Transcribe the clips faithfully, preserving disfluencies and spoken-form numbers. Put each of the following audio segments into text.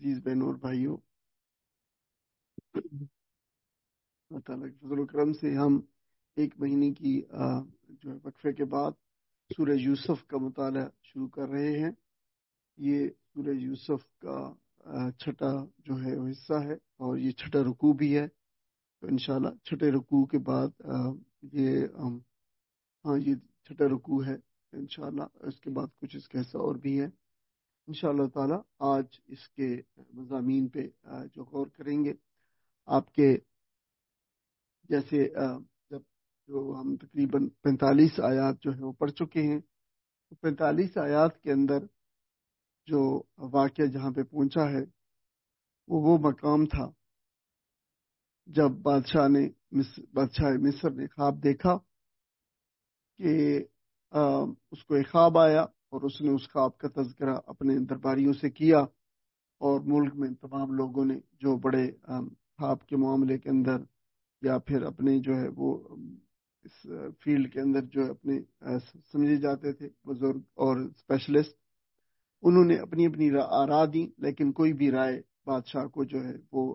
عزیز بہنوں اور بھائیوں، اللہ تعالیٰ کے فضل و کرم سے ہم ایک مہینے کی آ، جو ہے وقفے کے بعد سورہ یوسف کا مطالعہ شروع کر رہے ہیں۔ یہ سورہ یوسف کا آ، چھٹا جو ہے وہ حصہ ہے اور یہ چھٹا رکوع بھی ہے۔ تو انشاءاللہ چھٹے رکوع کے بعد آ، یہ آم، ہاں یہ چھٹا رکوع ہے انشاءاللہ۔ اس کے بعد کچھ اس کا حصہ اور بھی ہے انشاءاللہ تعالیٰ۔ آج اس کے مضامین پہ آ، جو غور کریں گے، آپ کے جیسے آ، جب جو ہم تقریباً پینتالیس آیات جو ہے وہ پڑھ چکے ہیں، تو پینتالیس آیات کے اندر جو واقعہ جہاں پہ پہنچا ہے وہ وہ مقام تھا جب بادشاہ نے مصر بادشاہ مصر نے خواب دیکھا کہ آ، اس کو ایک خواب آیا اور اس نے اس خواب کا تذکرہ اپنے درباریوں سے کیا، اور ملک میں تمام لوگوں نے جو بڑے آ، خواب کے معاملے کے اندر یا پھر اپنے جو ہے وہ اس فیلڈ کے اندر جو اپنے سمجھے جاتے تھے بزرگ اور اسپیشلسٹ، انہوں نے اپنی اپنی آراء دی، لیکن کوئی بھی رائے بادشاہ کو جو ہے وہ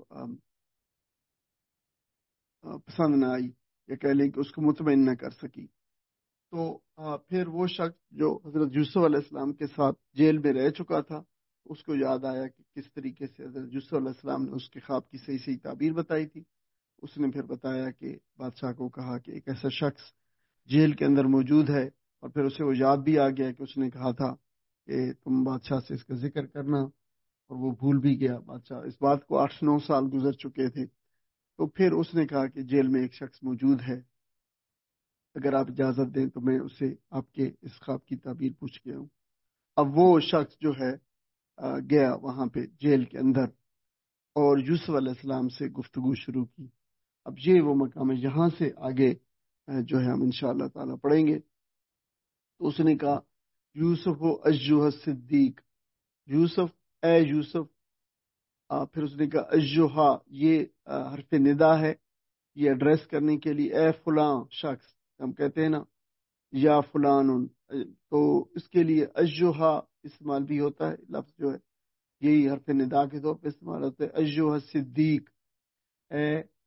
پسند نہ آئی، یا کہہ لیں کہ اس کو مطمئن نہ کر سکی۔ تو پھر وہ شخص جو حضرت یوسف علیہ السلام کے ساتھ جیل میں رہ چکا تھا، اس کو یاد آیا کہ کس طریقے سے حضرت یوسف علیہ السلام نے اس کے خواب کی صحیح صحیح تعبیر بتائی تھی۔ اس نے پھر بتایا کہ بادشاہ کو کہا کہ ایک ایسا شخص جیل کے اندر موجود ہے، اور پھر اسے وہ یاد بھی آ گیا کہ اس نے کہا تھا کہ تم بادشاہ سے اس کا ذکر کرنا، اور وہ بھول بھی گیا بادشاہ۔ اس بات کو آٹھ نو سال گزر چکے تھے۔ تو پھر اس نے کہا کہ جیل میں ایک شخص موجود ہے، اگر آپ اجازت دیں تو میں اسے آپ کے اس خواب کی تعبیر پوچھ گیا ہوں۔ اب وہ شخص جو ہے گیا وہاں پہ جیل کے اندر، اور یوسف علیہ السلام سے گفتگو شروع کی۔ اب یہ وہ مقام ہے، یہاں سے آگے جو ہے ہم انشاءاللہ تعالیٰ پڑھیں گے۔ تو اس نے کہا یوسف و ایھا صدیق، یوسف اے یوسف۔ پھر اس نے کہا ایھا، یہ حرف ندا ہے، یہ ایڈریس کرنے کے لیے، اے فلاں شخص، ہم کہتے ہیں نا یا فلان، تو اس کے لیے ایھا استعمال بھی ہوتا ہے، لفظ جو ہے یہی حرف ندا کے طور پہ استعمال ہوتا ہے۔ ایھا صدیق، اے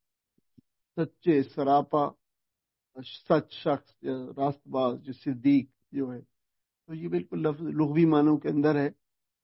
سچے سراپا سچ شخص یا راست باز، جو صدیق جو ہے، تو یہ بالکل لفظ لغوی معنوں کے اندر ہے۔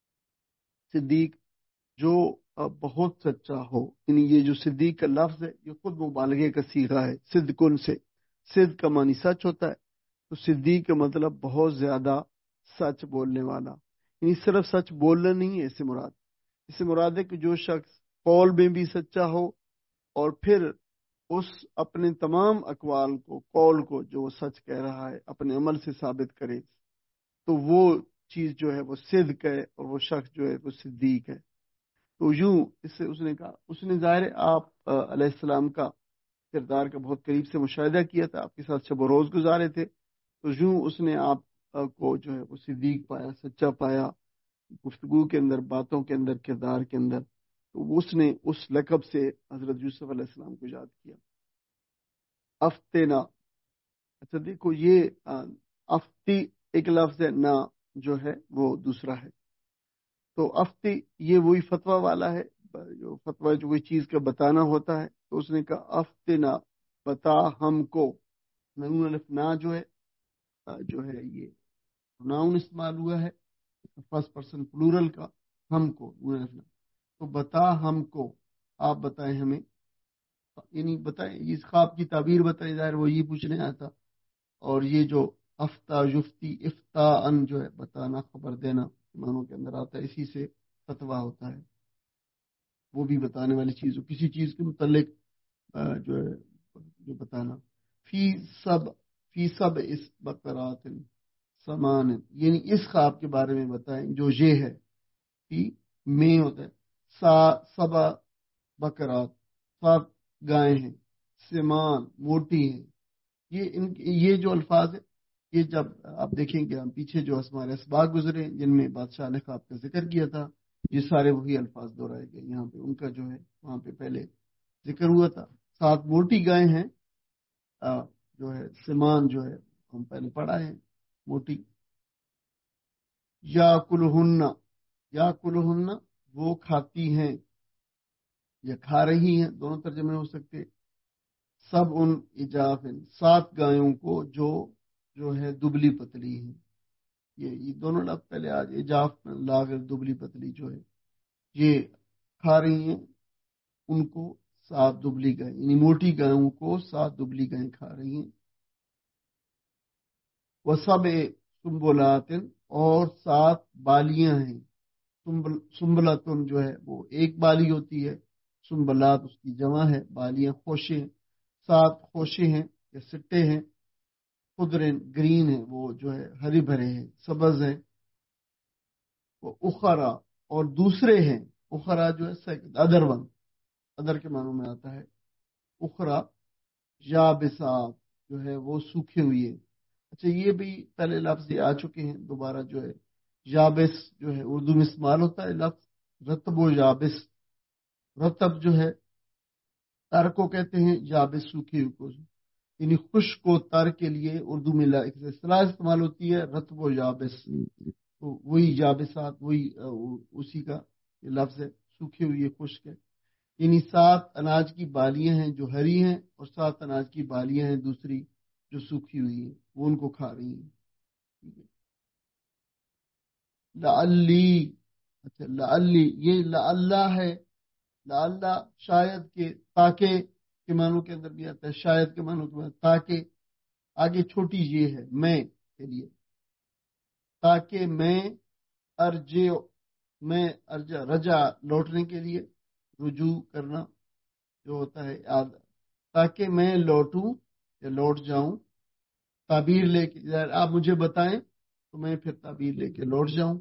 صدیق جو بہت سچا ہو، یعنی یہ جو صدیق کا لفظ ہے یہ خود مبالغے کا صیغہ ہے، صدقن سے۔ صدق کا معنی سچ ہوتا ہے، تو صدیق کا مطلب بہت زیادہ سچ بولنے والا، یعنی صرف سچ بولنا نہیں ہے اس سے مراد۔ اس سے مراد ہے کہ جو شخص قول میں بھی سچا ہو، اور پھر اس اپنے تمام اقوال کو، قول کو جو وہ سچ کہہ رہا ہے، اپنے عمل سے ثابت کرے، تو وہ چیز جو ہے وہ صدق ہے، اور وہ شخص جو ہے وہ صدیق ہے۔ تو یوں اس سے اس نے کہا، اس نے ظاہر ہے آپ علیہ السلام کا کردار کا بہت قریب سے مشاہدہ کیا تھا، آپ کے ساتھ شب و روز گزارے تھے، تو یوں اس نے آپ کو جو ہے وہ صدیق پایا، سچا پایا، گفتگو کے اندر، باتوں کے اندر، کردار کے اندر۔ تو اس نے اس لقب سے حضرت یوسف علیہ السلام کو یاد کیا۔ افتنا، اچھا دیکھو یہ افتی ایک لفظ ہے، نا جو ہے وہ دوسرا ہے۔ تو افتی یہ وہی فتویٰ والا ہے، جو فتویٰ جو کوئی چیز کا بتانا ہوتا ہے۔ تو اس نے کہا افتنا، بتا ہم کو۔ نون الف نا جو ہے جو ہے یہ ناؤن استعمال ہوا ہے فرسٹ پرسن پلورل کا، ہم کو، نون الف نا۔ تو بتا ہم کو، آپ بتائیں ہمیں، یعنی بتائیں اس خواب کی تعبیر بتائیں، ظاہر وہ یہ پوچھنے آیا تھا۔ اور یہ جو افتا یفتی افتا ان جو ہے بتانا، خبر دینا معنوں کے اندر آتا ہے، اسی سے فتویٰ ہوتا ہے، وہ بھی بتانے والی چیز ہو، کسی چیز کے متعلق جو ہے جو بتانا۔ فی سب فی سب اس بقرات سمان، یعنی اس خواب کے بارے میں بتائیں جو یہ ہے، فی میں ہوتا ہے، سا سبا بقرات، سات گائے ہیں، سمان موٹی ہیں۔ یہ ان یہ جو الفاظ ہیں، یہ جب آپ دیکھیں گے ہم پیچھے جو ہمارے اسباق گزرے جن میں بادشاہ نے خواب کا ذکر کیا تھا، یہ سارے وہی الفاظ دہرائے گئے یہاں پہ، ان کا جو ہے وہاں پہ پہلے ذکر ہوا تھا۔ سات موٹی گائے ہیں، جو ہے سمان جو ہے ہم پہلے پڑھا ہے موٹی۔ یا کلہن، یا کلہن وہ کھاتی ہیں یا کھا رہی ہیں، دونوں ترجمے ہو سکتے. سب ان اجاف، سات گایوں کو جو جو ہے دبلی پتلی ہیں. یہ یہ دونوں لفظ پہلے آج اجاف لاغر دبلی پتلی جو ہے یہ کھا رہی ہیں ان کو سات دبلی گائیں، یعنی موٹی گایوں کو سات دبلی گائیں کھا رہی ہیں. وہ سب سنبلات، اور سات بالیاں ہیں. سنبل سنبلاتن جو ہے وہ ایک بالی ہوتی ہے، سنبلات اس کی جمع ہے، بالیاں خوشے، سات خوشے ہیں یا سٹے ہیں. خضرن گرین ہے، وہ جو ہے ہری بھرے ہیں، سبز ہیں. وہ اخرا، اور دوسرے ہیں. اخرا جو ہے ادر ون، ادر کے معنوں میں آتا ہے. اخرا یابسات جو ہے وہ سوکھے ہوئے. اچھا یہ بھی پہلے لفظ یہ آ چکے ہیں، دوبارہ جو ہے یابس جو ہے اردو میں استعمال ہوتا ہے لفظ رتب و یابس. رتب جو ہے تر کو کہتے ہیں، یابس سوکھے ہوئے کو، یعنی خشک و تر کے لیے اردو میں اصطلاح استعمال ہوتی ہے رتب و یابس. تو وہی یابسات وہی اسی کا یہ لفظ ہے، سوکھے ہوئے خشک ہے. یعنی سات اناج کی بالیاں ہیں جو ہری ہیں، اور سات اناج کی بالیاں ہیں دوسری جو سوکھی ہوئی ہیں، وہ ان کو کھا رہی ہیں. لعلی، اچھا لعلی یہ لعلہ ہے. لعلہ شاید کے، تاکہ کے معنوں کے اندر بھی آتا ہے، شاید کے معنوں کے اندر تاکہ. آگے چھوٹی یہ ہے میں کے لیے، تاکہ میں ارجے، میں ارجا رجا لوٹنے کے لیے، رجوع کرنا جو ہوتا ہے یاد، تاکہ میں لوٹوں یا لوٹ جاؤں. تعبیر لے کے آپ مجھے بتائیں تو میں پھر تعبیر لے کے لوٹ جاؤں.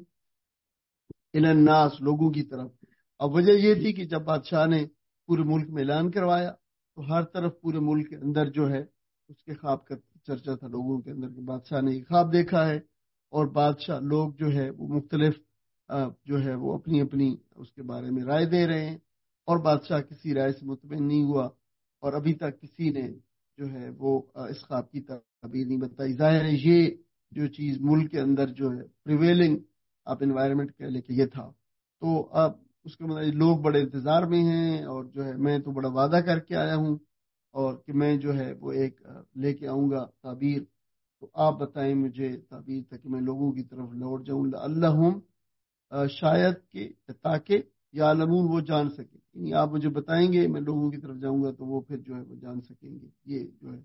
الناس لوگوں کی طرف. اب وجہ یہ تھی کہ جب بادشاہ نے پورے ملک میں اعلان کروایا تو ہر طرف پورے ملک کے اندر جو ہے اس کے خواب کا چرچا تھا لوگوں کے اندر کہ بادشاہ نے یہ خواب دیکھا ہے. اور بادشاہ لوگ جو ہے وہ مختلف جو ہے وہ اپنی اپنی اس کے بارے میں رائے دے رہے ہیں، اور بادشاہ کسی رائے سے مطمئن نہیں ہوا، اور ابھی تک کسی نے جو ہے وہ اس خواب کی تعبیر نہیں بتائی. ظاہر ہے یہ جو چیز ملک کے اندر جو ہے پریویلنگ آپ انوائرمنٹ کہہ لیں کہ یہ تھا. تو اب اس کے مطابق لوگ بڑے انتظار میں ہیں، اور جو ہے میں تو بڑا وعدہ کر کے آیا ہوں اور کہ میں جو ہے وہ ایک لے کے آؤں گا تعبیر. تو آپ بتائیں مجھے تعبیر تاکہ میں لوگوں کی طرف لوٹ جاؤں. اللہم شاید کہ تاکہ یا علمون وہ جان سکیں، یعنی آپ مجھے بتائیں گے میں لوگوں کی طرف جاؤں گا تو وہ پھر جو ہے وہ جان سکیں گے. یہ جو ہے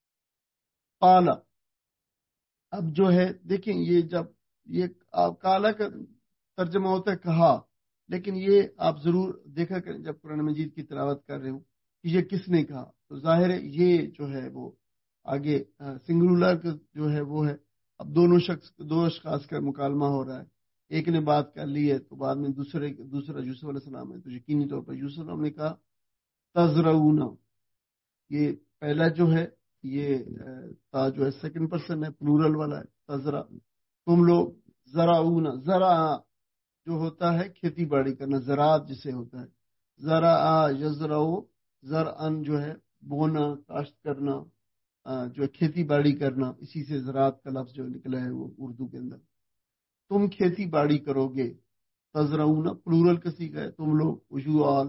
قالا. اب جو ہے دیکھیں یہ جب یہ کالا کا ترجمہ ہوتا ہے کہا، لیکن یہ آپ ضرور دیکھا کریں جب قرآن مجید کی تلاوت کر رہے ہوں کہ یہ کس نے کہا. تو ظاہر ہے یہ جو ہے وہ آگے سنگولر جو ہے وہ ہے. اب دونوں شخص دو اشخاص کا مکالمہ ہو رہا ہے، ایک نے بات کر لی ہے تو بعد میں دوسرے دوسرا یوسف علیہ السلام ہے، تو یقینی طور پر یوسف علیہ السلام نے کہا تزرعون. یہ پہلا جو ہے یہ تا جو ہے سیکنڈ پرسن ہے، پلورل والا ہے. تزرع تم لوگ، زرعون زرع جو ہوتا ہے کھیتی باڑی کرنا، زراعت جسے ہوتا ہے. زرع یزرعو زرعن جو ہے بونا، کاشت کرنا، جو کھیتی باڑی کرنا، اسی سے زراعت کا لفظ جو نکلا ہے وہ اردو کے اندر. تم کھیتی باڑی کرو گے. تزرعون پلورل کسی کا ہے، تم لوگ. اجوال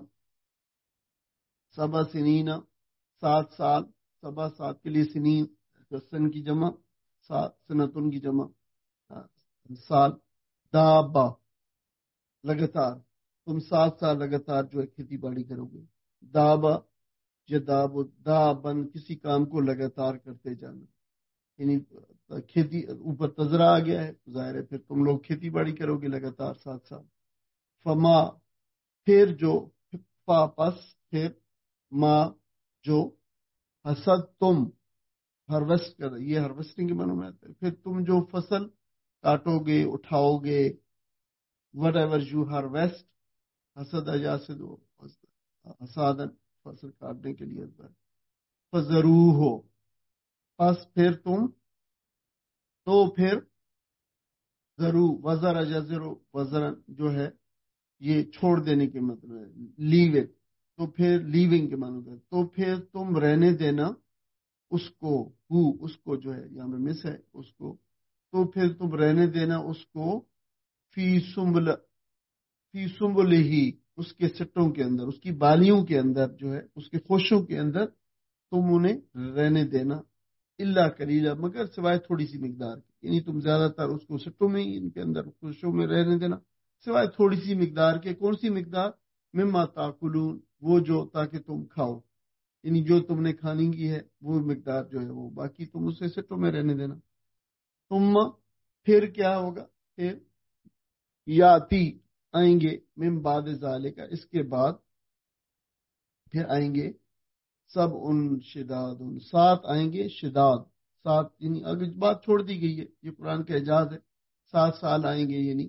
سبا سنینا سات سال، سبا سات کے لیے سنین سن کی جمع، سات سنتن کی جمع سال. دابا لگاتار، تم سات سال لگاتار جو ہے کھیتی باڑی کرو گے. دابا جداب دابن کسی کام کو لگاتار کرتے جانا، یعنی کھیتی اوپر تذرا آ گیا ہے، ظاہر ہے پھر تم لوگ کھیتی باڑی کرو گے لگاتار سات سال. فما پھر جو، فا پس پھر، ماں جو، حسد تم ہارویسٹ کر، یہ ہارویسٹنگ کے معنوں میں آتا ہے. پھر تم جو فصل کاٹو گے اٹھاؤ گے، وٹ ایور یو ہارویسٹ. حسد اجاسد ہو حسادن فصل کاٹنے کے لیے ہوتا ہے. فضرو ہو پس پھر تم، تو پھر ضرور وزر اجزر وزرن جو ہے یہ چھوڑ دینے کے مطلب ہے، لیو اٹ. تو پھر لیونگ کے معنی ہوتا ہے، تو پھر تم رہنے دینا اس کو، ہو اس کو جو ہے یہاں میں مس ہے اس کو. تو پھر تم رہنے دینا اس کو، فی سنبل فی سنبلہ، اس کے سٹوں کے اندر، اس کی بالیوں کے اندر جو ہے، اس کے خوشوں کے اندر تم انہیں رہنے دینا، الا قلیلا، مگر سوائے تھوڑی سی مقدار کی، یعنی تم زیادہ تر اس کو سٹوں میں ہی، ان کے اندر خوشوں میں رہنے دینا، سوائے تھوڑی سی مقدار کے۔ کون سی مقدار؟ مما تاکلون، وہ جو تاکہ تم کھاؤ، یعنی جو تم نے کھانے کی ہے وہ مقدار جو ہے وہ، باقی تم اسے سٹوں میں رہنے دینا۔ ثم، پھر کیا ہوگا؟ پھر یاتی، آئیں گے، من بعد ذالک، اس کے بعد پھر آئیں گے، سب ان شداد، ان سات آئیں گے، شداد سات، یعنی اگر بات چھوڑ دی گئی ہے، یہ قرآن کا اعجاز ہے، سات سال آئیں گے، یعنی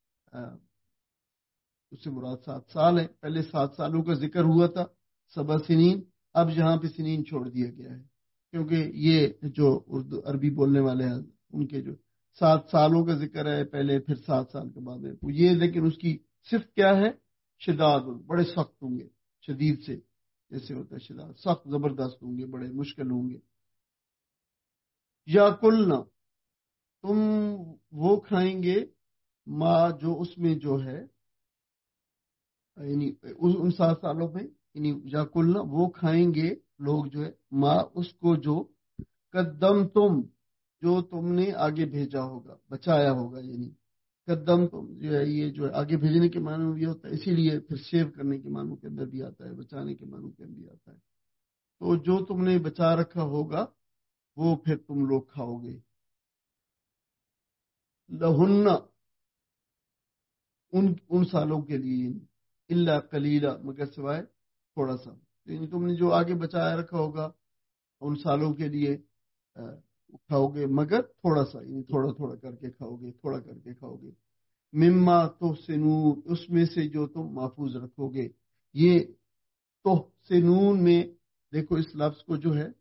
اس سے مراد سات سال ہے۔ پہلے سات سالوں کا ذکر ہوا تھا، سبع سنین، اب یہاں پہ سنین چھوڑ دیا گیا ہے، کیونکہ یہ جو اردو عربی بولنے والے ہیں ان کے جو سات سالوں کا ذکر ہے پہلے، پھر سات سال کے بعد ہے یہ، لیکن اس کی صرف کیا ہے؟ شداد، بڑے سخت ہوں گے، شدید سے جیسے ہوتا ہے شداد، سخت زبردست ہوں گے، بڑے مشکل ہوں گے۔ یا کلنا، تم وہ کھائیں گے، ماں جو اس میں جو ہے، یعنی ان سات سالوں میں، یعنی یا کلنا وہ کھائیں گے لوگ جو ہے، ماں اس کو جو قدم تم، جو تم نے آگے بھیجا ہوگا، بچایا ہوگا، یعنی قدم تم جو ہے، یہ جو ہے آگے بھیجنے کے معنی میں بھی ہوتا ہے، اسی لیے پھر سیو کرنے کے معنی کے اندر بھی آتا ہے، بچانے کے معنی کے اندر بھی آتا ہے۔ تو جو تم نے بچا رکھا ہوگا وہ پھر تم لوگ کھاؤ گے۔ لہن، ان ان سالوں کے لیے، الا قلیلا، مگر سوائے تھوڑا سا، یعنی تم نے جو آگے بچایا رکھا ہوگا ان سالوں کے لیے کھاؤ گے، مگر تھوڑا سا، یعنی تھوڑا تھوڑا کر کے کھاؤ گے، تھوڑا کر کے کھاؤ گے۔ مما تحسنون، اس میں سے جو تم محفوظ رکھو گے۔ یہ تحسنون میں دیکھو، اس لفظ کو جو ہے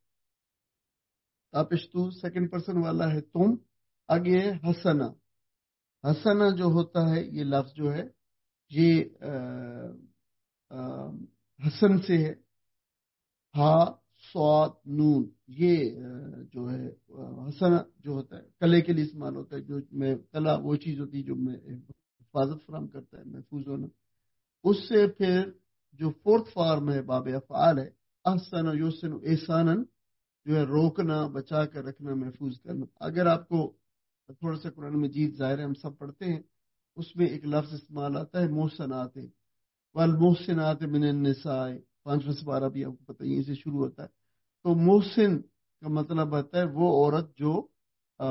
تاپشتو سیکنڈ پرسن والا ہے تم، آگے ہے حسنا، حسنا جو ہوتا ہے یہ لفظ جو ہے یہ آ آ حسن سے ہے، ہا سواد نون، یہ جو ہے حسن جو ہوتا ہے کلے کے لیے استعمال ہوتا ہے، جو میں کلا وہ چیز ہوتی ہے جو میں حفاظت فراہم کرتا ہے، محفوظ ہونا۔ اس سے پھر جو فورتھ فارم ہے باب افعال ہے، احسن یحسن احسانا، جو ہے روکنا، بچا کر رکھنا، محفوظ کرنا۔ اگر آپ کو تھوڑا سا قرآن مجید ظاہر ہے ہم سب پڑھتے ہیں، اس میں ایک لفظ استعمال آتا ہے محسنات، والمحسنات من النساء، پانچواں سپارہ بھی آپ کو پتہ یہیں سے شروع ہوتا ہے۔ تو محسن کا مطلب ہوتا ہے وہ عورت جو آ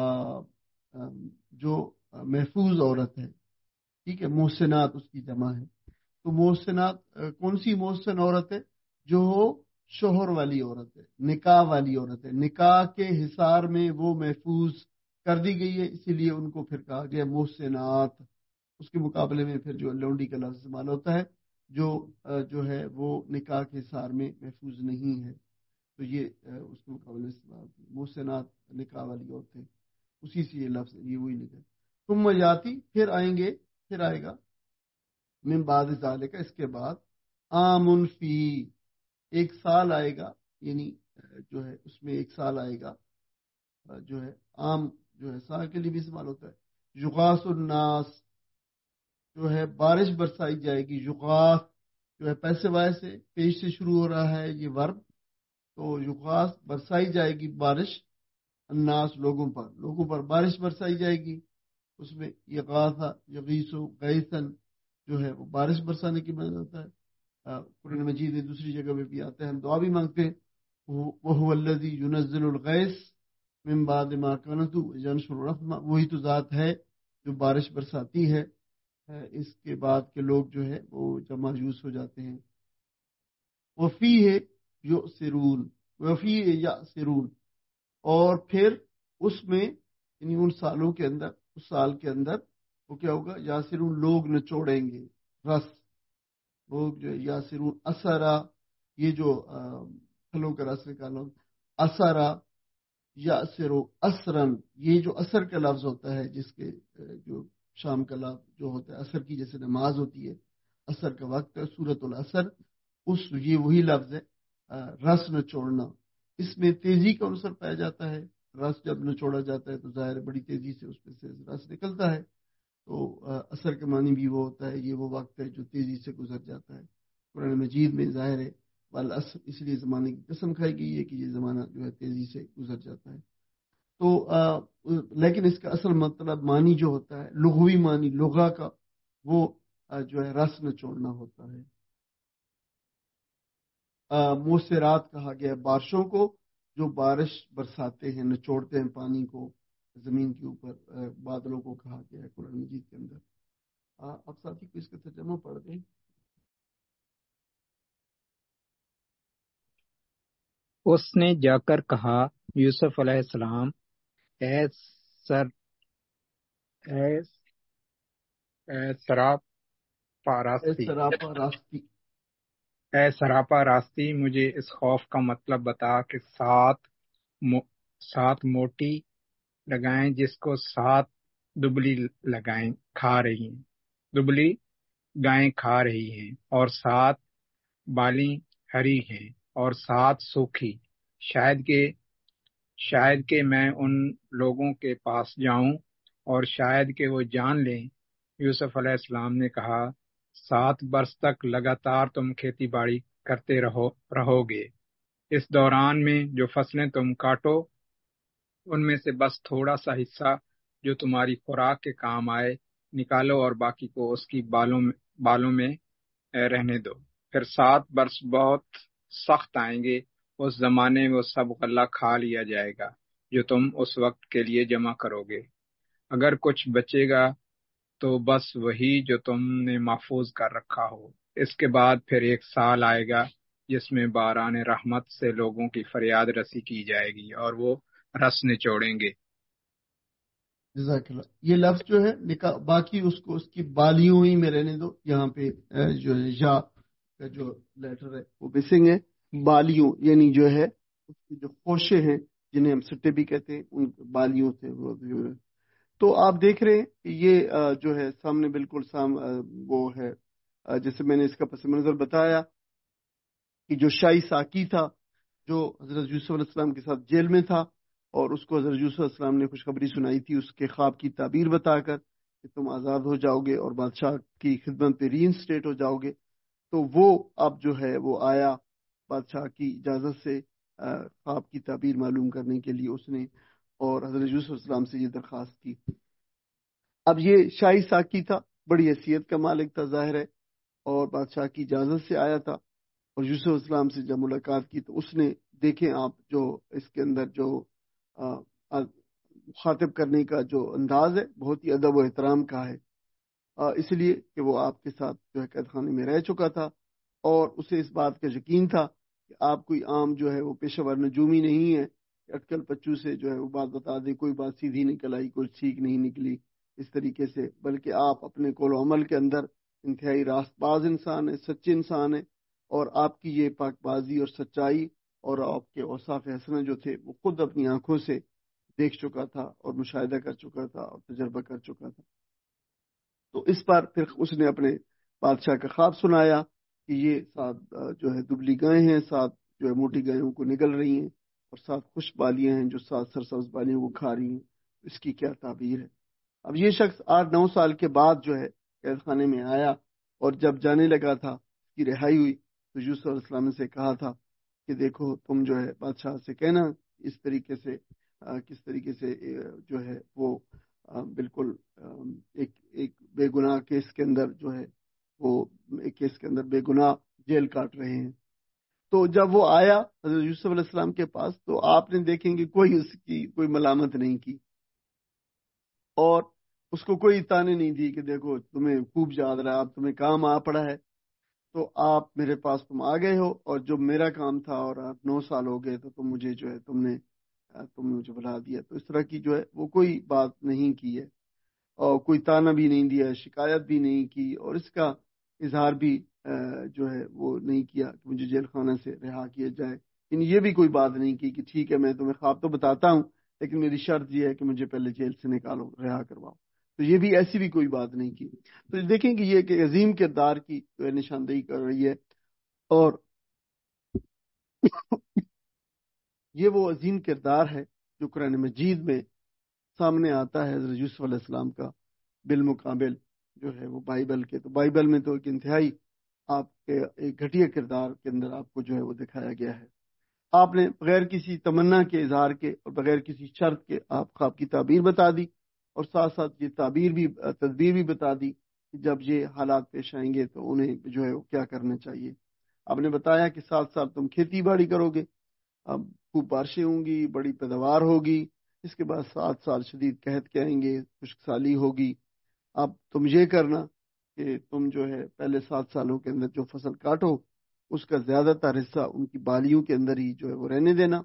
آ جو محفوظ عورت ہے، ٹھیک ہے، محسنات اس کی جمع ہے۔ تو محسنات کون سی محسن عورت ہے؟ جو شوہر والی عورت ہے، نکاح والی عورت ہے، نکاح کے حصار میں وہ محفوظ کر دی گئی ہے، اسی لیے ان کو پھر کہا گیا محسنات۔ اس کے مقابلے میں پھر جو لونڈی کا لفظ استعمال ہوتا ہے، جو جو ہے وہ نکاح کے حصار میں محفوظ نہیں ہے، تو یہ اس کے مقابلے میں استعمال ہوتی ہے محسنات، نکاح والی عورتیں، اسی سے یہ لفظ یہ وہی نکل۔ تم جاتی، پھر آئیں گے، پھر آئے گا من بعد ذالک، اس کے بعد آمن فی، ایک سال آئے گا، یعنی جو ہے اس میں ایک سال آئے گا، جو ہے عام جو ہے سال کے لیے بھی استعمال ہوتا ہے۔ یغاث الناس، جو ہے بارش برسائی جائے گی، یغاث جو ہے پیسے وائے سے پیش سے شروع ہو رہا ہے یہ ورب، تو یغاث برسائی جائے گی بارش، الناس لوگوں پر، لوگوں پر بارش برسائی جائے گی، اس میں یغاثا یغیثو غیثن جو ہے وہ بارش برسانے کی مدد ہوتا ہے۔ قرآن مجید میں دوسری جگہ میں بھی آتے ہیں، ہم دعا بھی مانگتے ہیں، وَهُوَ الَّذِي يُنَزِّلُ الْغَيْثَ مِن بَعْدِ مَا قَنَطُ وَيَنشُرُ الرَّحْمَةَ، وہی تو ذات ہے جو بارش برساتی ہے اس کے بعد کے لوگ جو ہے وہ جب مایوس ہو جاتے ہیں۔ وَفِيهِ يُؤْسِرُونَ، وَفِيهِ يَأْسِرُونَ، اور پھر اس میں، یعنی ان سالوں کے اندر، اس سال کے اندر وہ کیا ہوگا؟ یاسرون، لوگ نچوڑیں گے، رس، لوگ جو یاسرون، اسرا، یہ جو پھلوں کا رس نکالو، اسرا یاسرو اسرن، یہ جو اثر کا لفظ ہوتا ہے، جس کے جو شام کا لفظ جو ہوتا ہے اثر کی، جیسے نماز ہوتی ہے، اثر کا وقت ہے، سورۃ العصر، اس یہ وہی لفظ ہے، رس نچوڑنا، اس میں تیزی کا عنصر پایا جاتا ہے، رس جب نچوڑا جاتا ہے تو ظاہر بڑی تیزی سے اس میں سے رس نکلتا ہے، تو اثر کے معنی بھی وہ ہوتا ہے، یہ وہ وقت ہے جو تیزی سے گزر جاتا ہے۔ قرآن مجید میں ظاہر ہے والعصر اس لیے زمانے کی قسم کھائی گئی ہے کہ یہ زمانہ جو ہے تیزی سے گزر جاتا ہے۔ تو آ, لیکن اس کا اصل مطلب معنی جو ہوتا ہے، لغوی معنی لغہ کا، وہ آ, جو ہے رس نچوڑنا ہوتا ہے۔ موسرات کہا گیا بارشوں کو، جو بارش برساتے ہیں، نچوڑتے ہیں پانی کو زمین کے اوپر، بادلوں کو کہا گیا ہے قرآن مجید کے اندر۔ اب ساتھی کو اس کا ترجمہ پڑھ دیں۔ اس نے جا کر کہا یوسف علیہ السلام، اے سر اے اے سراپا اے راستی سراپا راستی اے سراپا راستی مجھے اس خوف کا مطلب بتا کہ سات مو سات موٹی لگائیں جس کو سات دبلی لگائیں کھا رہی ہیں دبلی گائیں کھا رہی ہیں، اور سات بالیں ہری ہیں اور سات سوکھی، شاید کہ شاید کہ میں ان لوگوں کے پاس جاؤں اور شاید کہ وہ جان لیں۔ یوسف علیہ السلام نے کہا، سات برس تک لگاتار تم کھیتی باڑی کرتے رہو رہو گے، اس دوران میں جو فصلیں تم کاٹو ان میں سے بس تھوڑا سا حصہ جو تمہاری خوراک کے کام آئے نکالو اور باقی کو اس کی بالوں میں بالوں میں رہنے دو۔ پھر سات برس بہت سخت آئیں گے، اس زمانے میں وہ سب غلہ کھا لیا جائے گا جو تم اس وقت کے لیے جمع کرو گے، اگر کچھ بچے گا تو بس وہی جو تم نے محفوظ کر رکھا ہو۔ اس کے بعد پھر ایک سال آئے گا جس میں باران رحمت سے لوگوں کی فریاد رسی کی جائے گی اور وہ رس نچوڑیں گے۔ جزاک اللہ۔ یہ لفظ جو ہے نکا باقی اس کو اس کی بالیوں ہی میں رہنے دو، یہاں پہ جو ہے یا کا جو لیٹر ہے وہ مسنگ ہے۔ بالیوں یعنی جو ہے اس کی جو خوشے ہیں جنہیں ہم سٹے بھی کہتے ہیں، ان بالیوں سے وہ جو ہے۔ تو آپ دیکھ رہے ہیں کہ یہ جو ہے سامنے بالکل سام وہ ہے، جیسے میں نے اس کا پس منظر بتایا کہ جو شاہی ساکی تھا جو حضرت یوسف علیہ السلام کے ساتھ جیل میں تھا، اور اس کو حضرت یوسف علیہ السلام نے خوشخبری سنائی تھی اس کے خواب کی تعبیر بتا کر کہ تم آزاد ہو جاؤ گے اور بادشاہ کی خدمت پہ ری انسٹیٹ ہو جاؤ گے۔ تو وہ اب جو ہے وہ آیا بادشاہ کی اجازت سے خواب کی تعبیر معلوم کرنے کے لیے، اس نے اور حضرت یوسف علیہ السلام سے یہ درخواست کی۔ اب یہ شاہی ساکی تھا، بڑی حیثیت کا مالک تھا ظاہر ہے، اور بادشاہ کی اجازت سے آیا تھا، اور یوسف علیہ السلام سے جب ملاقات کی تو اس نے دیکھیں آپ جو اس کے اندر جو مخاطب کرنے کا جو انداز ہے بہت ہی ادب و احترام کا ہے، اس لیے کہ وہ آپ کے ساتھ جو ہے قید خانے میں رہ چکا تھا، اور اسے اس بات کا یقین تھا کہ آپ کوئی عام جو ہے وہ پیشہ ور نجومی نہیں ہے کہ اٹکل پچو سے جو ہے وہ بات بتا دے، کوئی بات سیدھی نکل آئی کوئی ٹھیک نہیں نکلی اس طریقے سے، بلکہ آپ اپنے قول و عمل کے اندر انتہائی راست باز انسان ہیں، سچے انسان ہیں، اور آپ کی یہ پاک بازی اور سچائی اور آپ کے اوصاف حسنہ جو تھے وہ خود اپنی آنکھوں سے دیکھ چکا تھا اور مشاہدہ کر چکا تھا اور تجربہ کر چکا تھا۔ تو اس پر پھر اس نے اپنے بادشاہ کا خواب سنایا کہ یہ سات جو ہے دبلی گائیں ہیں، سات جو ہے موٹی گائےوں کو نگل رہی ہیں، اور سات خوش بالیاں ہیں جو سات سرسبز بالیوں کو کھا رہی ہیں، اس کی کیا تعبیر ہے۔ اب یہ شخص آٹھ نو سال کے بعد جو ہے قید خانے میں آیا، اور جب جانے لگا تھا اس کی رہائی ہوئی تو یوسف علیہ السلام نے سے کہا تھا کہ دیکھو تم جو ہے بادشاہ سے کہنا اس طریقے سے کس طریقے سے جو ہے وہ بالکل ایک ایک بے گناہ کیس کے اندر جو ہے وہ ایک کیس کے اندر بے گناہ جیل کاٹ رہے ہیں۔ تو جب وہ آیا حضرت یوسف علیہ السلام کے پاس تو آپ نے دیکھیں گے کوئی اس کی کوئی ملامت نہیں کی، اور اس کو کوئی تانے نہیں دی کہ دیکھو تمہیں خوب یاد رہا، اب تمہیں کام آ پڑا ہے تو آپ میرے پاس تم آ گئے ہو، اور جو میرا کام تھا اور آپ نو سال ہو گئے تو تم مجھے جو ہے تم نے تم نے مجھے بلا دیا، تو اس طرح کی جو ہے وہ کوئی بات نہیں کی ہے، اور کوئی تانا بھی نہیں دیا، شکایت بھی نہیں کی، اور اس کا اظہار بھی جو ہے وہ نہیں کیا کہ مجھے جیل خانہ سے رہا کیا جائے، یعنی یہ بھی کوئی بات نہیں کی کہ ٹھیک ہے میں تمہیں خواب تو بتاتا ہوں لیکن میری شرط یہ ہے کہ مجھے پہلے جیل سے نکالو، رہا کرواؤ، تو یہ بھی ایسی بھی کوئی بات نہیں کی۔ تو دیکھیں کہ یہ ایک عظیم کردار کی جو ہے نشاندہی کر رہی ہے، اور یہ وہ عظیم کردار ہے جو قرآن مجید میں سامنے آتا ہے حضرت یوسف علیہ السلام کا، بالمقابل جو ہے وہ بائبل کے، تو بائبل میں تو ایک انتہائی آپ کے ایک گھٹیا کردار کے اندر آپ کو جو ہے وہ دکھایا گیا ہے۔ آپ نے بغیر کسی تمنا کے اظہار کے اور بغیر کسی شرط کے آپ خواب کی تعبیر بتا دی، اور ساتھ ساتھ یہ تعبیر بھی تدبیر بھی بتا دی کہ جب یہ حالات پیش آئیں گے تو انہیں جو ہے وہ کیا کرنا چاہیے۔ آپ نے بتایا کہ سات سال تم کھیتی باڑی کرو گے، اب خوب بارشیں ہوں گی، بڑی پیداوار ہوگی، اس کے بعد سات سال شدید قحط کے آئیں گے، خشک سالی ہوگی۔ اب تم یہ کرنا کہ تم جو ہے پہلے سات سالوں کے اندر جو فصل کاٹو اس کا زیادہ تر حصہ ان کی بالیوں کے اندر ہی جو ہے وہ رہنے دینا،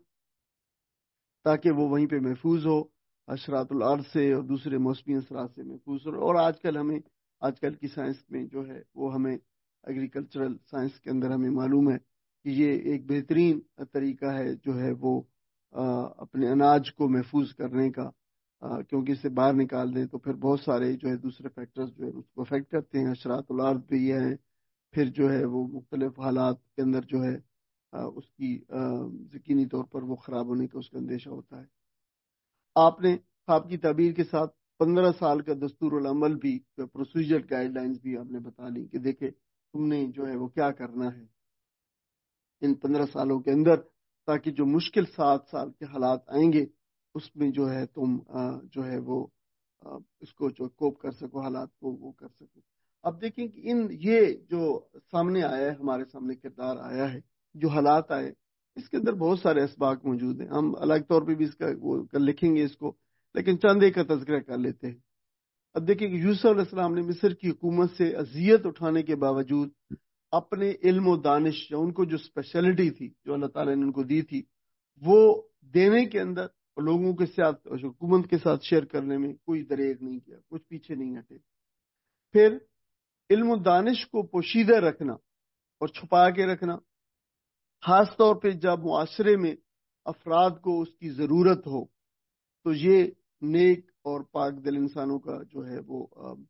تاکہ وہ وہیں پہ محفوظ ہو، اشرات الارض سے اور دوسرے موسمی اثرات سے محفوظ ہو۔ اور آج کل ہمیں آج کل کی سائنس میں جو ہے وہ ہمیں ایگریکلچرل سائنس کے اندر ہمیں معلوم ہے کہ یہ ایک بہترین طریقہ ہے جو ہے وہ اپنے اناج کو محفوظ کرنے کا، کیونکہ اسے باہر نکال دیں تو پھر بہت سارے جو ہے دوسرے فیکٹرز جو ہے اس کو افیکٹ کرتے ہیں، اشرات الارض بھی یہ ہیں، پھر جو ہے وہ مختلف حالات کے اندر جو ہے اس کی یقینی طور پر وہ خراب ہونے کا اس کا اندیشہ ہوتا ہے۔ آپ نے خواب کی تعبیر کے ساتھ پندرہ سال کا دستور العمل بھی، پروسیجر گائیڈ لائنز بھی آپ نے بتا لی کہ دیکھیں تم نے جو ہے وہ کیا کرنا ہے ان پندرہ سالوں کے اندر، تاکہ جو مشکل سات سال کے حالات آئیں گے اس میں جو ہے تم جو ہے وہ اس کو جو کوپ کر سکو، حالات کو وہ کر سکو۔ اب دیکھیں کہ ان یہ جو سامنے آیا ہے، ہمارے سامنے کردار آیا ہے، جو حالات آئے، اس کے اندر بہت سارے اسباق موجود ہیں، ہم الگ طور پہ بھی اس کا وہ لکھیں گے اس کو، لیکن چند ایک کا تذکرہ کر لیتے ہیں۔ اب دیکھیں کہ یوسف علیہ السلام نے مصر کی حکومت سے اذیت اٹھانے کے باوجود اپنے علم و دانش یا ان کو جو اسپیشلٹی تھی جو اللہ تعالیٰ نے ان کو دی تھی وہ دینے کے اندر اور لوگوں کے ساتھ حکومت کے ساتھ شیئر کرنے میں کوئی دریغ نہیں کیا، کچھ پیچھے نہیں ہٹے۔ پھر علم و دانش کو پوشیدہ رکھنا اور چھپا کے رکھنا، خاص طور پہ جب معاشرے میں افراد کو اس کی ضرورت ہو، تو یہ نیک اور پاک دل انسانوں کا جو ہے وہ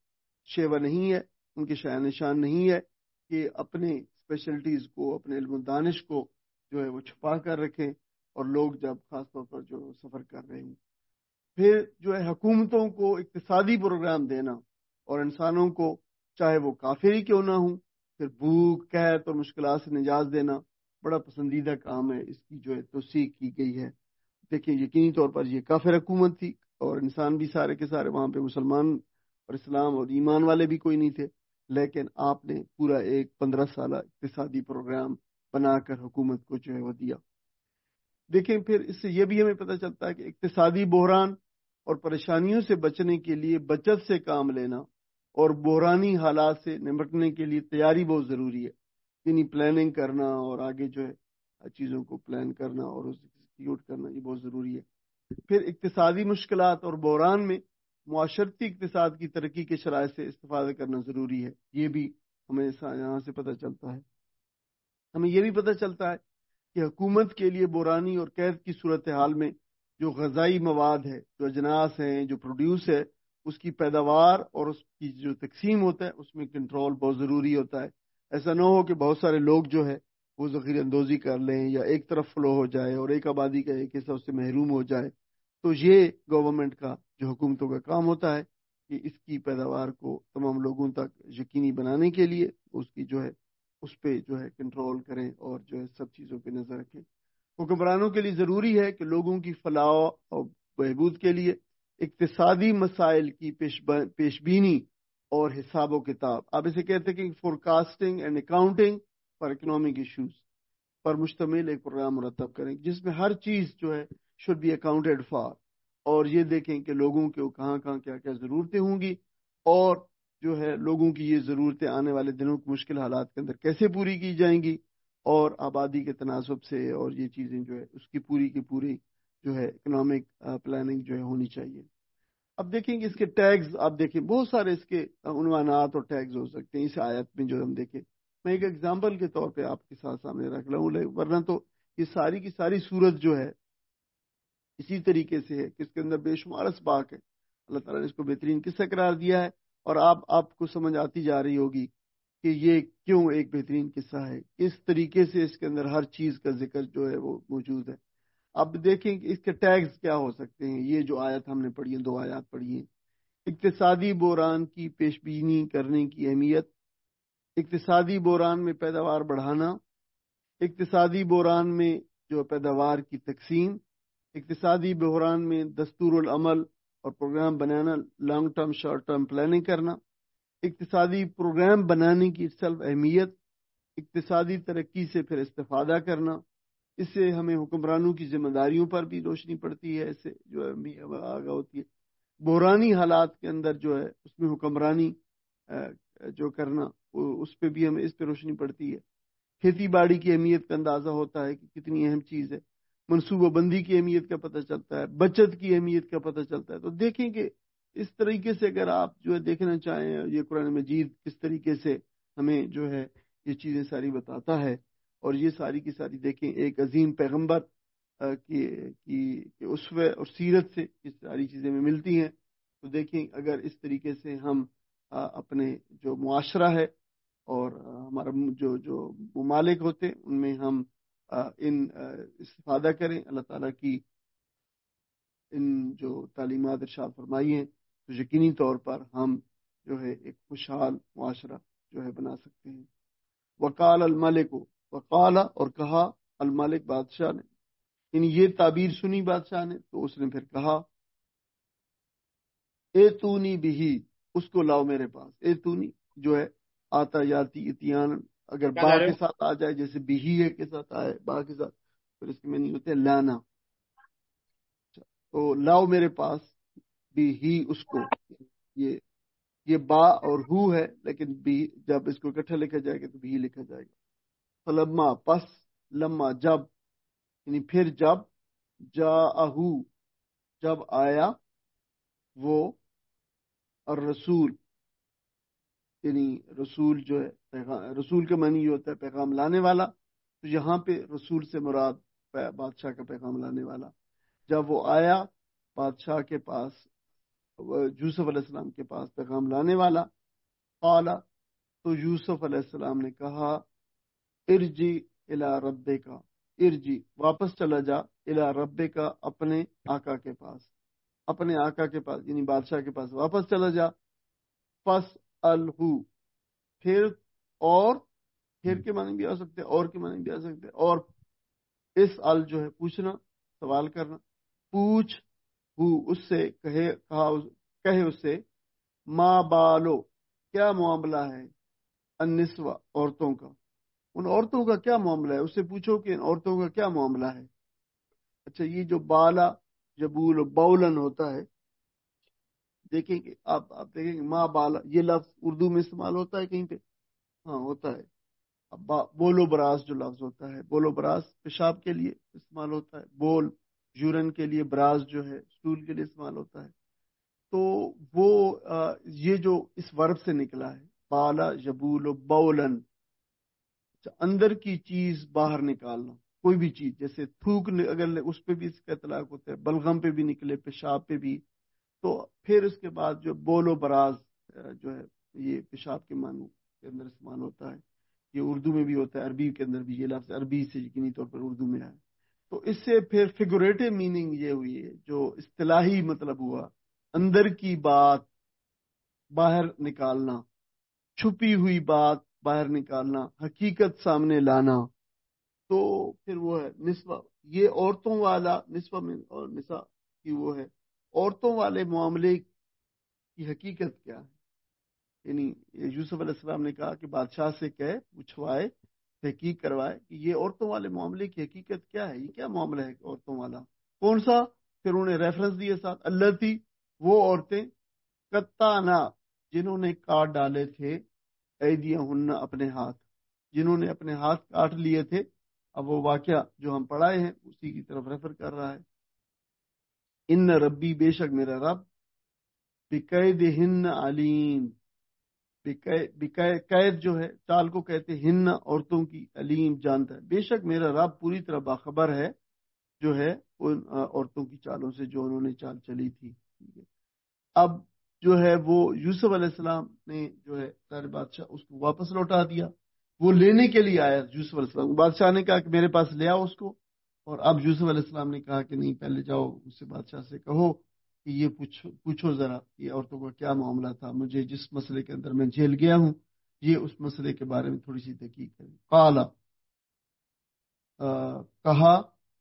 شیوا نہیں ہے، ان کے شایان نشان نہیں ہے کہ اپنے اسپیشلٹیز کو، اپنے علم و دانش کو جو ہے وہ چھپا کر رکھیں، اور لوگ جب خاص طور پر جو سفر کر رہے ہیں۔ پھر جو ہے حکومتوں کو اقتصادی پروگرام دینا اور انسانوں کو چاہے وہ کافر ہی کیوں نہ ہوں، پھر بھوک، قحط اور مشکلات سے نجات دینا بڑا پسندیدہ کام ہے، اس کی جو ہے توثیق کی گئی ہے۔ دیکھیں یقینی طور پر یہ کافر حکومت تھی اور انسان بھی سارے کے سارے وہاں پہ مسلمان اور اسلام اور ایمان والے بھی کوئی نہیں تھے، لیکن آپ نے پورا ایک پندرہ سالہ اقتصادی پروگرام بنا کر حکومت کو جو ہے وہ دیا۔ دیکھیں پھر اس سے یہ بھی ہمیں پتہ چلتا ہے کہ اقتصادی بحران اور پریشانیوں سے بچنے کے لیے بچت سے کام لینا اور بحرانی حالات سے نمٹنے کے لیے تیاری بہت ضروری ہے، یعنی پلاننگ کرنا اور آگے جو ہے چیزوں کو پلان کرنا اور اس ایگزیکیوٹ کرنا یہ بہت ضروری ہے۔ پھر اقتصادی مشکلات اور بحران میں معاشرتی اقتصاد کی ترقی کے شرائط سے استفادہ کرنا ضروری ہے، یہ بھی ہمیں یہاں سے پتہ چلتا ہے۔ ہمیں یہ بھی پتہ چلتا ہے کہ حکومت کے لیے بحرانی اور قحط کی صورتحال میں جو غذائی مواد ہے، جو اجناس ہیں، جو پروڈیوس ہے، اس کی پیداوار اور اس کی جو تقسیم ہوتا ہے اس میں کنٹرول بہت ضروری ہوتا ہے۔ ایسا نہ ہو کہ بہت سارے لوگ جو ہے وہ ذخیرہ اندوزی کر لیں یا ایک طرف فلو ہو جائے اور ایک آبادی کا ایک حصہ اس سے محروم ہو جائے۔ تو یہ گورنمنٹ کا جو حکومتوں کا کام ہوتا ہے کہ اس کی پیداوار کو تمام لوگوں تک یقینی بنانے کے لیے اس کی جو ہے اس پہ جو ہے کنٹرول کریں اور جو ہے سب چیزوں پہ نظر رکھیں۔ حکمرانوں کے لیے ضروری ہے کہ لوگوں کی فلاح اور بہبود کے لیے اقتصادی مسائل کی پیش بینی اور حساب و کتاب، آپ اسے کہتے ہیں کہ forecasting and accounting for economic issues پر مشتمل ایک پروگرام مرتب کریں جس میں ہر چیز جو ہے شوڈ بی اکاؤنٹڈ فار، اور یہ دیکھیں کہ لوگوں کے کہاں کہاں کیا کیا ضرورتیں ہوں گی اور جو ہے لوگوں کی یہ ضرورتیں آنے والے دنوں کے مشکل حالات کے اندر کیسے پوری کی جائیں گی، اور آبادی کے تناسب سے اور یہ چیزیں جو ہے اس کی پوری کی پوری جو ہے اکنامک پلاننگ جو ہے ہونی چاہیے۔ اب دیکھیں گے اس کے ٹیگز، آپ دیکھیں بہت سارے اس کے عنوانات اور ٹیگز ہو سکتے ہیں اس آیت میں جو ہم دیکھیں۔ میں ایک ایگزامپل کے طور پہ آپ کے ساتھ سامنے رکھ رہا ہوں، ورنہ تو یہ ساری کی ساری صورت جو ہے اسی طریقے سے ہے کہ اس کے اندر بے شمار اسباق ہے، اللہ تعالیٰ نے اس کو بہترین قصہ قرار دیا ہے، اور آپ آپ کو سمجھ آتی جا رہی ہوگی کہ یہ کیوں ایک بہترین قصہ ہے، اس طریقے سے اس کے اندر ہر چیز کا ذکر جو ہے وہ موجود ہے۔ اب دیکھیں کہ اس کے ٹیگز کیا ہو سکتے ہیں، یہ جو آیت ہم نے پڑھی ہے، دو آیات پڑھی ہیں، اقتصادی بحران کی پیش بینی کرنے کی اہمیت، اقتصادی بحران میں پیداوار بڑھانا، اقتصادی بحران میں جو پیداوار کی تقسیم، اقتصادی بحران میں دستور العمل اور پروگرام بنانا، long term short term planning کرنا، اقتصادی پروگرام بنانے کی سیلف اہمیت، اقتصادی ترقی سے پھر استفادہ کرنا، اس سے ہمیں حکمرانوں کی ذمہ داریوں پر بھی روشنی پڑتی ہے، اس سے جو ہے آگاہ ہوتی ہے، بحرانی حالات کے اندر جو ہے اس میں حکمرانی جو کرنا اس پہ بھی ہمیں اس پہ روشنی پڑتی ہے، کھیتی باڑی کی اہمیت کا اندازہ ہوتا ہے کہ کتنی اہم چیز ہے، منصوبہ بندی کی اہمیت کا پتہ چلتا ہے، بچت کی اہمیت کا پتہ چلتا ہے۔ تو دیکھیں کہ اس طریقے سے اگر آپ جو ہے دیکھنا چاہیں یہ قرآن مجید کس طریقے سے ہمیں جو ہے یہ چیزیں ساری بتاتا ہے، اور یہ ساری کی ساری دیکھیں ایک عظیم پیغمبر کی کی اسوہ اور سیرت سے یہ ساری چیزیں میں ملتی ہیں۔ تو دیکھیں اگر اس طریقے سے ہم اپنے جو معاشرہ ہے اور ہمارا جو جو ممالک ہوتے ان میں ہم ان استفادہ کریں اللہ تعالیٰ کی ان جو تعلیمات ارشاد فرمائی ہیں، تو یقینی طور پر ہم جو ہے ایک خوشحال معاشرہ جو ہے بنا سکتے ہیں۔ وقال الملک، وقال اور کہا، الملک بادشاہ نے، یعنی یہ تعبیر سنی بادشاہ نے تو اس نے پھر کہا اے تونی بھی، اس کو لاؤ میرے پاس، اے تونی جو ہے آتا جاتی اتیان، اگر با کے ساتھ آ جائے جیسے بھی ہے کے ساتھ آئے با کے ساتھ، پھر اس کے میں نہیں ہوتے لانا، تو لاؤ میرے پاس بھی ہی اس کو، یہ یہ با اور ہو ہے لیکن بھی جب اس کو اکٹھا لکھا جائے گا تو بھی لکھا جائے گا۔ فلما پس، لما جب، یعنی پھر جب، جاءہو جب آیا وہ، اور رسول یعنی رسول جو ہے پیغام، رسول کا معنی یہ ہوتا ہے پیغام لانے والا، تو یہاں پہ رسول سے مراد بادشاہ کا پیغام لانے والا، جب وہ آیا بادشاہ کے پاس، یوسف علیہ السلام کے پاس پیغام لانے والا، قال تو یوسف علیہ السلام نے کہا ارجی الی ربک، ارجی واپس چلا جا، الی ربک اپنے آقا کے پاس، اپنے آقا کے پاس یعنی بادشاہ کے پاس واپس چلا جا، فس الہو پھر، اور پھر کے معنی بھی آ سکتے اور کے معنی بھی آ سکتے، اور اس ال جو ہے پوچھنا، سوال کرنا، پوچھ ہو اس سے، کہے کہا کہے اس سے، ما بالو کیا معاملہ ہے، النسوہ عورتوں کا، ان عورتوں کا کیا معاملہ ہے، اس سے پوچھو کہ ان عورتوں کا کیا معاملہ ہے۔ اچھا یہ جو بالا جبول بولن ہوتا ہے، دیکھیں کہ آپ آپ دیکھیں کہ ماں بالا یہ لفظ اردو میں استعمال ہوتا ہے کہیں پہ، ہاں ہوتا ہے۔ اب بولو براز جو لفظ ہوتا ہے، بولو براز پیشاب کے لیے استعمال ہوتا ہے، بول یورن کے لیے، براز جو ہے اسٹول کے لیے استعمال ہوتا ہے، تو وہ یہ جو اس ورب سے نکلا ہے بالا جبول بولن، اندر کی چیز باہر نکالنا، کوئی بھی چیز جیسے تھوک اگر اس پہ بھی اس کا اطلاق ہوتا ہے، بلغم پہ بھی نکلے، پیشاب پہ بھی، تو پھر اس کے بعد جو بولو براز جو ہے یہ پیشاب کے معنوں کے اندر استعمال ہوتا ہے، یہ اردو میں بھی ہوتا ہے، عربی کے اندر بھی یہ لفظ عربی سے یقینی طور پر اردو میں آیا، تو اس سے پھر فگوریٹو میننگ یہ ہوئی ہے، جو اصطلاحی مطلب ہوا اندر کی بات باہر نکالنا، چھپی ہوئی بات باہر نکالنا، حقیقت سامنے لانا، تو پھر وہ ہے نسوہ، یہ عورتوں والا نسوہ میں اور نساء کی وہ ہے عورتوں والے معاملے کی حقیقت کیا ہے، یعنی یوسف علیہ السلام نے کہا کہ بادشاہ سے کہے پوچھوائے تحقیق کروائے کہ یہ عورتوں والے معاملے کی حقیقت کیا ہے، یہ کیا معاملہ ہے عورتوں والا، کون سا، پھر انہوں نے ریفرنس دیے ساتھ، اللہ تھی وہ عورتیں، کتانا جنہوں نے کاٹ ڈالے تھے، ایدیاں ہن اپنے ہاتھ، جنہوں نے اپنے ہاتھ کاٹ لیے تھے، اب وہ واقعہ جو ہم پڑھائے ہیں اسی کی طرف ریفر کر رہا ہے، ان ربی بے شک میرا رب، بقیدہن علیم، قید جو ہے چال کو کہتے ہن عورتوں کی، علیم جانتا ہے، بے شک میرا رب پوری طرح باخبر ہے جو ہے ان عورتوں کی چالوں سے جو انہوں نے چال چلی تھی۔ اب جو ہے وہ یوسف علیہ السلام نے جو ہے سارے بادشاہ اس کو واپس لوٹا دیا، وہ لینے کے لیے آیا یوسف علیہ السلام، بادشاہ نے کہا کہ میرے پاس لے آؤ اس کو، اور اب یوسف علیہ السلام نے کہا کہ نہیں پہلے جاؤ اس سے بادشاہ سے کہو کہ یہ پوچھو پوچھو ذرا یہ عورتوں کا کیا معاملہ تھا، مجھے جس مسئلے کے اندر میں جیل گیا ہوں یہ اس مسئلے کے بارے میں تھوڑی سی تحقیق کریں۔ قال کہا،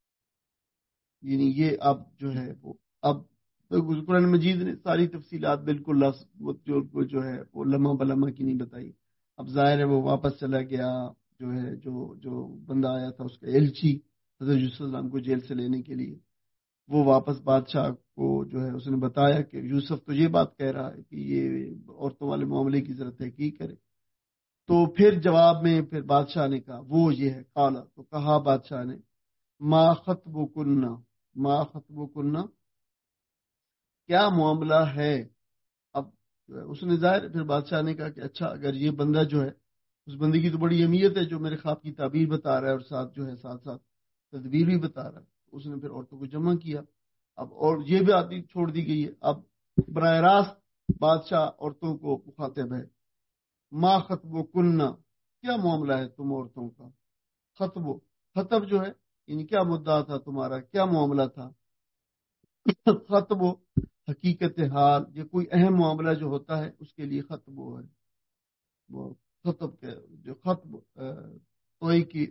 یعنی یہ اب جو ہے وہ اب قرآن مجید نے ساری تفصیلات بالکل لفظ جو جو ہے وہ لمحہ بلمحہ کی نہیں بتائی۔ اب ظاہر ہے وہ واپس چلا گیا، جو ہے جو جو بندہ آیا تھا اس کا ایلچی حضرت یوسف علیہ السلام کو جیل سے لینے کے لیے، وہ واپس بادشاہ کو جو ہے اس نے بتایا کہ یوسف تو یہ بات کہہ رہا ہے کہ یہ عورتوں والے معاملے کی ضرورت ہے کی کرے۔ تو پھر جواب میں پھر بادشاہ نے کہا، وہ یہ ہے قالا، تو کہا بادشاہ نے، ما خطبکننا، ما خطبکننا، کیا معاملہ ہے۔ اب اس نے ظاہر پھر بادشاہ نے کہا کہ اچھا اگر یہ بندہ جو ہے، اس بندے کی تو بڑی اہمیت ہے جو میرے خواب کی تعبیر بتا رہا ہے اور ساتھ جو ہے ساتھ ساتھ تدبیر بھی بتا رہا ہے۔ اس نے پھر عورتوں کو جمع کیا، اب اور یہ بھی آتی چھوڑ دی گئی ہے۔ اب براہ راست بادشاہ عورتوں کو مخاطب ہے، ما خطبکننا، کیا معاملہ ہے تم عورتوں کا۔ خطب خطب جو ہے یعنی کیا مدعا تھا تمہارا، کیا معاملہ تھا۔ خطب حقیقت حال، یہ کوئی اہم معاملہ جو ہوتا ہے اس کے لیے خطب ہے، وہ خطب کے جو خطب کوئی کی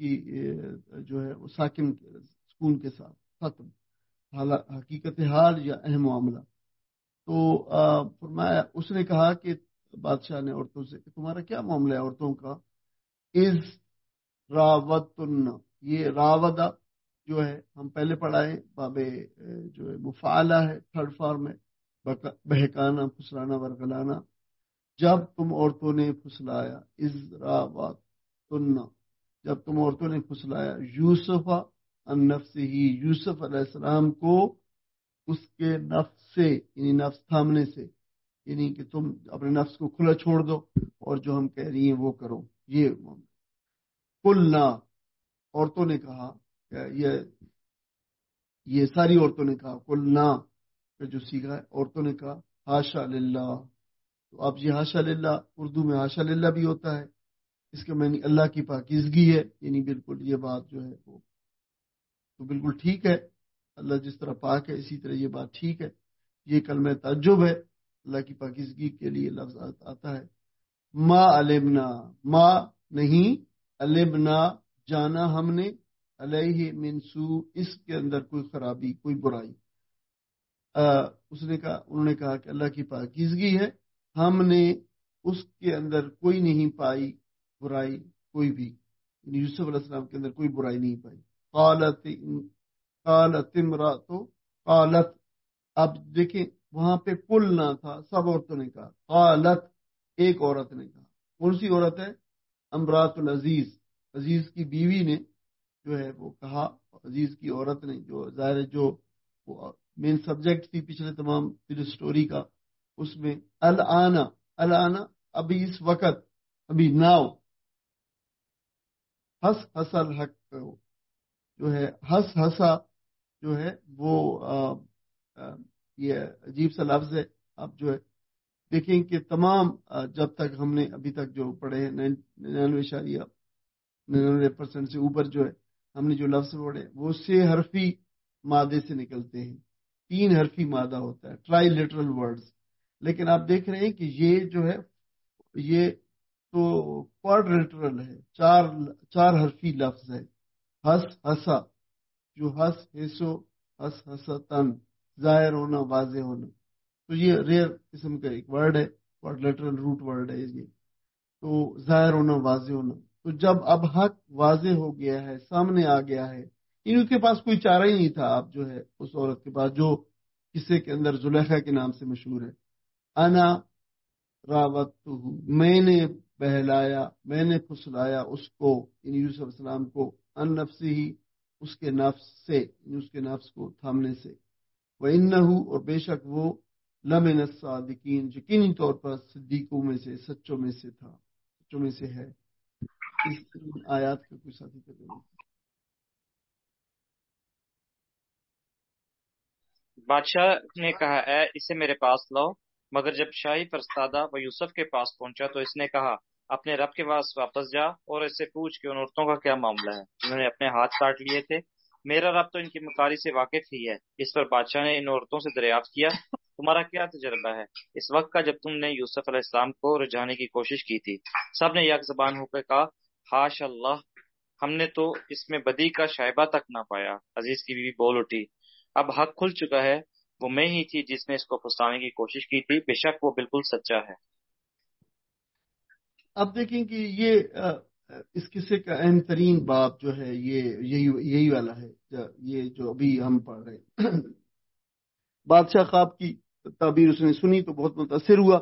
جو ہے وہ ساکن سکون کے ساتھ خطب، حقیقت حال یا اہم معاملہ۔ تو فرمایا، اس نے کہا کہ بادشاہ نے عورتوں سے کہ تمہارا کیا معاملہ ہے عورتوں کا۔ از راوتن، یہ راودہ جو ہے ہم پہلے پڑھائے باب جو ہے مفعلہ ہے، تھرڈ فارم ہے، بہکانا، پھسلانا، ورگلانا۔ جب تم عورتوں نے پھسلایا، از راوتن، جب تم عورتوں نے پھسلایا یوسف عن نفسہ، یوسف علیہ السلام کو اس کے نفس سے، یعنی نفس تھامنے سے، یعنی کہ تم اپنے نفس کو کھلا چھوڑ دو اور جو ہم کہہ رہی ہیں وہ کرو، یہ قلنا، عورتوں نے کہا، یہ یہ ساری عورتوں نے کہا، قلنا کا جو سیکھا ہے عورتوں نے کہا، ہاشا للہ۔ تو اب یہ ہاشا للہ اردو میں ہاشا للہ بھی ہوتا ہے، اس کے معنی اللہ کی پاکیزگی ہے، یعنی بالکل یہ بات جو ہے وہ تو بالکل ٹھیک ہے، اللہ جس طرح پاک ہے اسی طرح یہ بات ٹھیک ہے۔ یہ کلمہ تعجب ہے، اللہ کی پاکیزگی کے لیے لفظ آتا ہے۔ ما علمنا، ما نہیں، علمنا جانا ہم نے، علیہ من سوء، اس کے اندر کوئی خرابی، کوئی برائی۔ اس نے کہا انہوں نے کہا کہ اللہ کی پاکیزگی ہے، ہم نے اس کے اندر کوئی نہیں پائی برائی، کوئی بھی، یوسف علیہ السلام کے اندر کوئی برائی نہیں پائی۔ قالت قالت امرأۃ، قالت، اب دیکھیں وہاں پہ کل نہ تھا، سب عورتوں نے کہا، قالت ایک عورت نے کہا، کون سی عورت ہے، امرأۃ العزیز، عزیز کی بیوی نے جو ہے وہ کہا، عزیز کی عورت نے، جو ظاہر جو مین سبجیکٹ تھی پچھلے تمام اسٹوری کا، اس میں الآن، الآن ابھی اس وقت، ابھی ناؤ، ہس حسل حق جو ہے، ہس ہسا جو ہے وہ آ, آ, یہ عجیب سا لفظ ہے۔ اب جو ہے دیکھیں کہ تمام جب تک ہم نے ابھی تک جو پڑھے ہیں ننانوے اشاریہ ننانوے پرسینٹ سے اوپر جو ہے ہم نے جو لفظ پڑھے وہ سے حرفی مادے سے نکلتے ہیں، تین حرفی مادہ ہوتا ہے، ٹرائی لٹرل ورڈز، لیکن آپ دیکھ رہے ہیں کہ یہ جو ہے یہ تو کوارڈ ہے، چار چار حرفی لفظ ہے۔ ہس ہسا، جو ہس ہسو، ہس ہسا تن، ظاہر ہونا، واضح ہونا، تو یہ ریئر قسم کا ایک ورڈ ہے، کوارڈ لٹرل روٹ ورڈ ہے یہ، تو ظاہر ہونا، واضح ہونا۔ تو جب اب حق واضح ہو گیا ہے، سامنے آ گیا ہے، ان کے پاس کوئی چارہ ہی نہیں تھا، اب جو ہے اس عورت کے پاس جو قصے کے اندر زلیخا کے نام سے مشہور ہے، انا راوت، میں نے بہلایا، میں نے پھسلایا اس کو، یعنی یوسف علیہ السلام کو، ان نفسی ہی، اس کے نفس سے، یعنی اس کے نفس کو تھامنے سے، وَإِنَّهُ، اور بے شک وہ، لمن الصادقین، یقینی طور پر صدیقوں میں سے، سچوں میں سے تھا، سچوں میں سے ہے۔ اس آیات کا کوئی ساتھی ترجمہ۔ بادشاہ نے کہا، اے اسے میرے پاس لاؤ، مگر جب شاہی فرستادہ وہ یوسف کے پاس پہنچا تو اس نے کہا، اپنے رب کے پاس واپس جا اور اس سے پوچھ کہ ان عورتوں کا کیا معاملہ ہے جنہوں نے اپنے ہاتھ کاٹ لیے تھے، میرا رب تو ان کی مکاری سے واقف ہی ہے۔ اس پر بادشاہ نے ان عورتوں سے دریافت کیا، تمہارا کیا تجربہ ہے اس وقت کا جب تم نے یوسف علیہ السلام کو رجانے کی کوشش کی تھی؟ سب نے یک زبان ہو کر کہا، ہاش اللہ، ہم نے تو اس میں بدی کا شائبہ تک نہ پایا۔ عزیز کی بیوی بول اٹھی، اب حق کھل چکا ہے، وہ میں ہی تھی جس نے اس کو پھنسانے کی کوشش کی تھی، بے شک وہ بالکل سچا ہے۔ اب دیکھیں کہ یہ اس قصے کا اہم ترین باب جو ہے یہ یہی یہی والا ہے، یہ جو ابھی ہم پڑھ رہے ہیں۔ بادشاہ خواب کی تعبیر اس نے سنی تو بہت متاثر ہوا،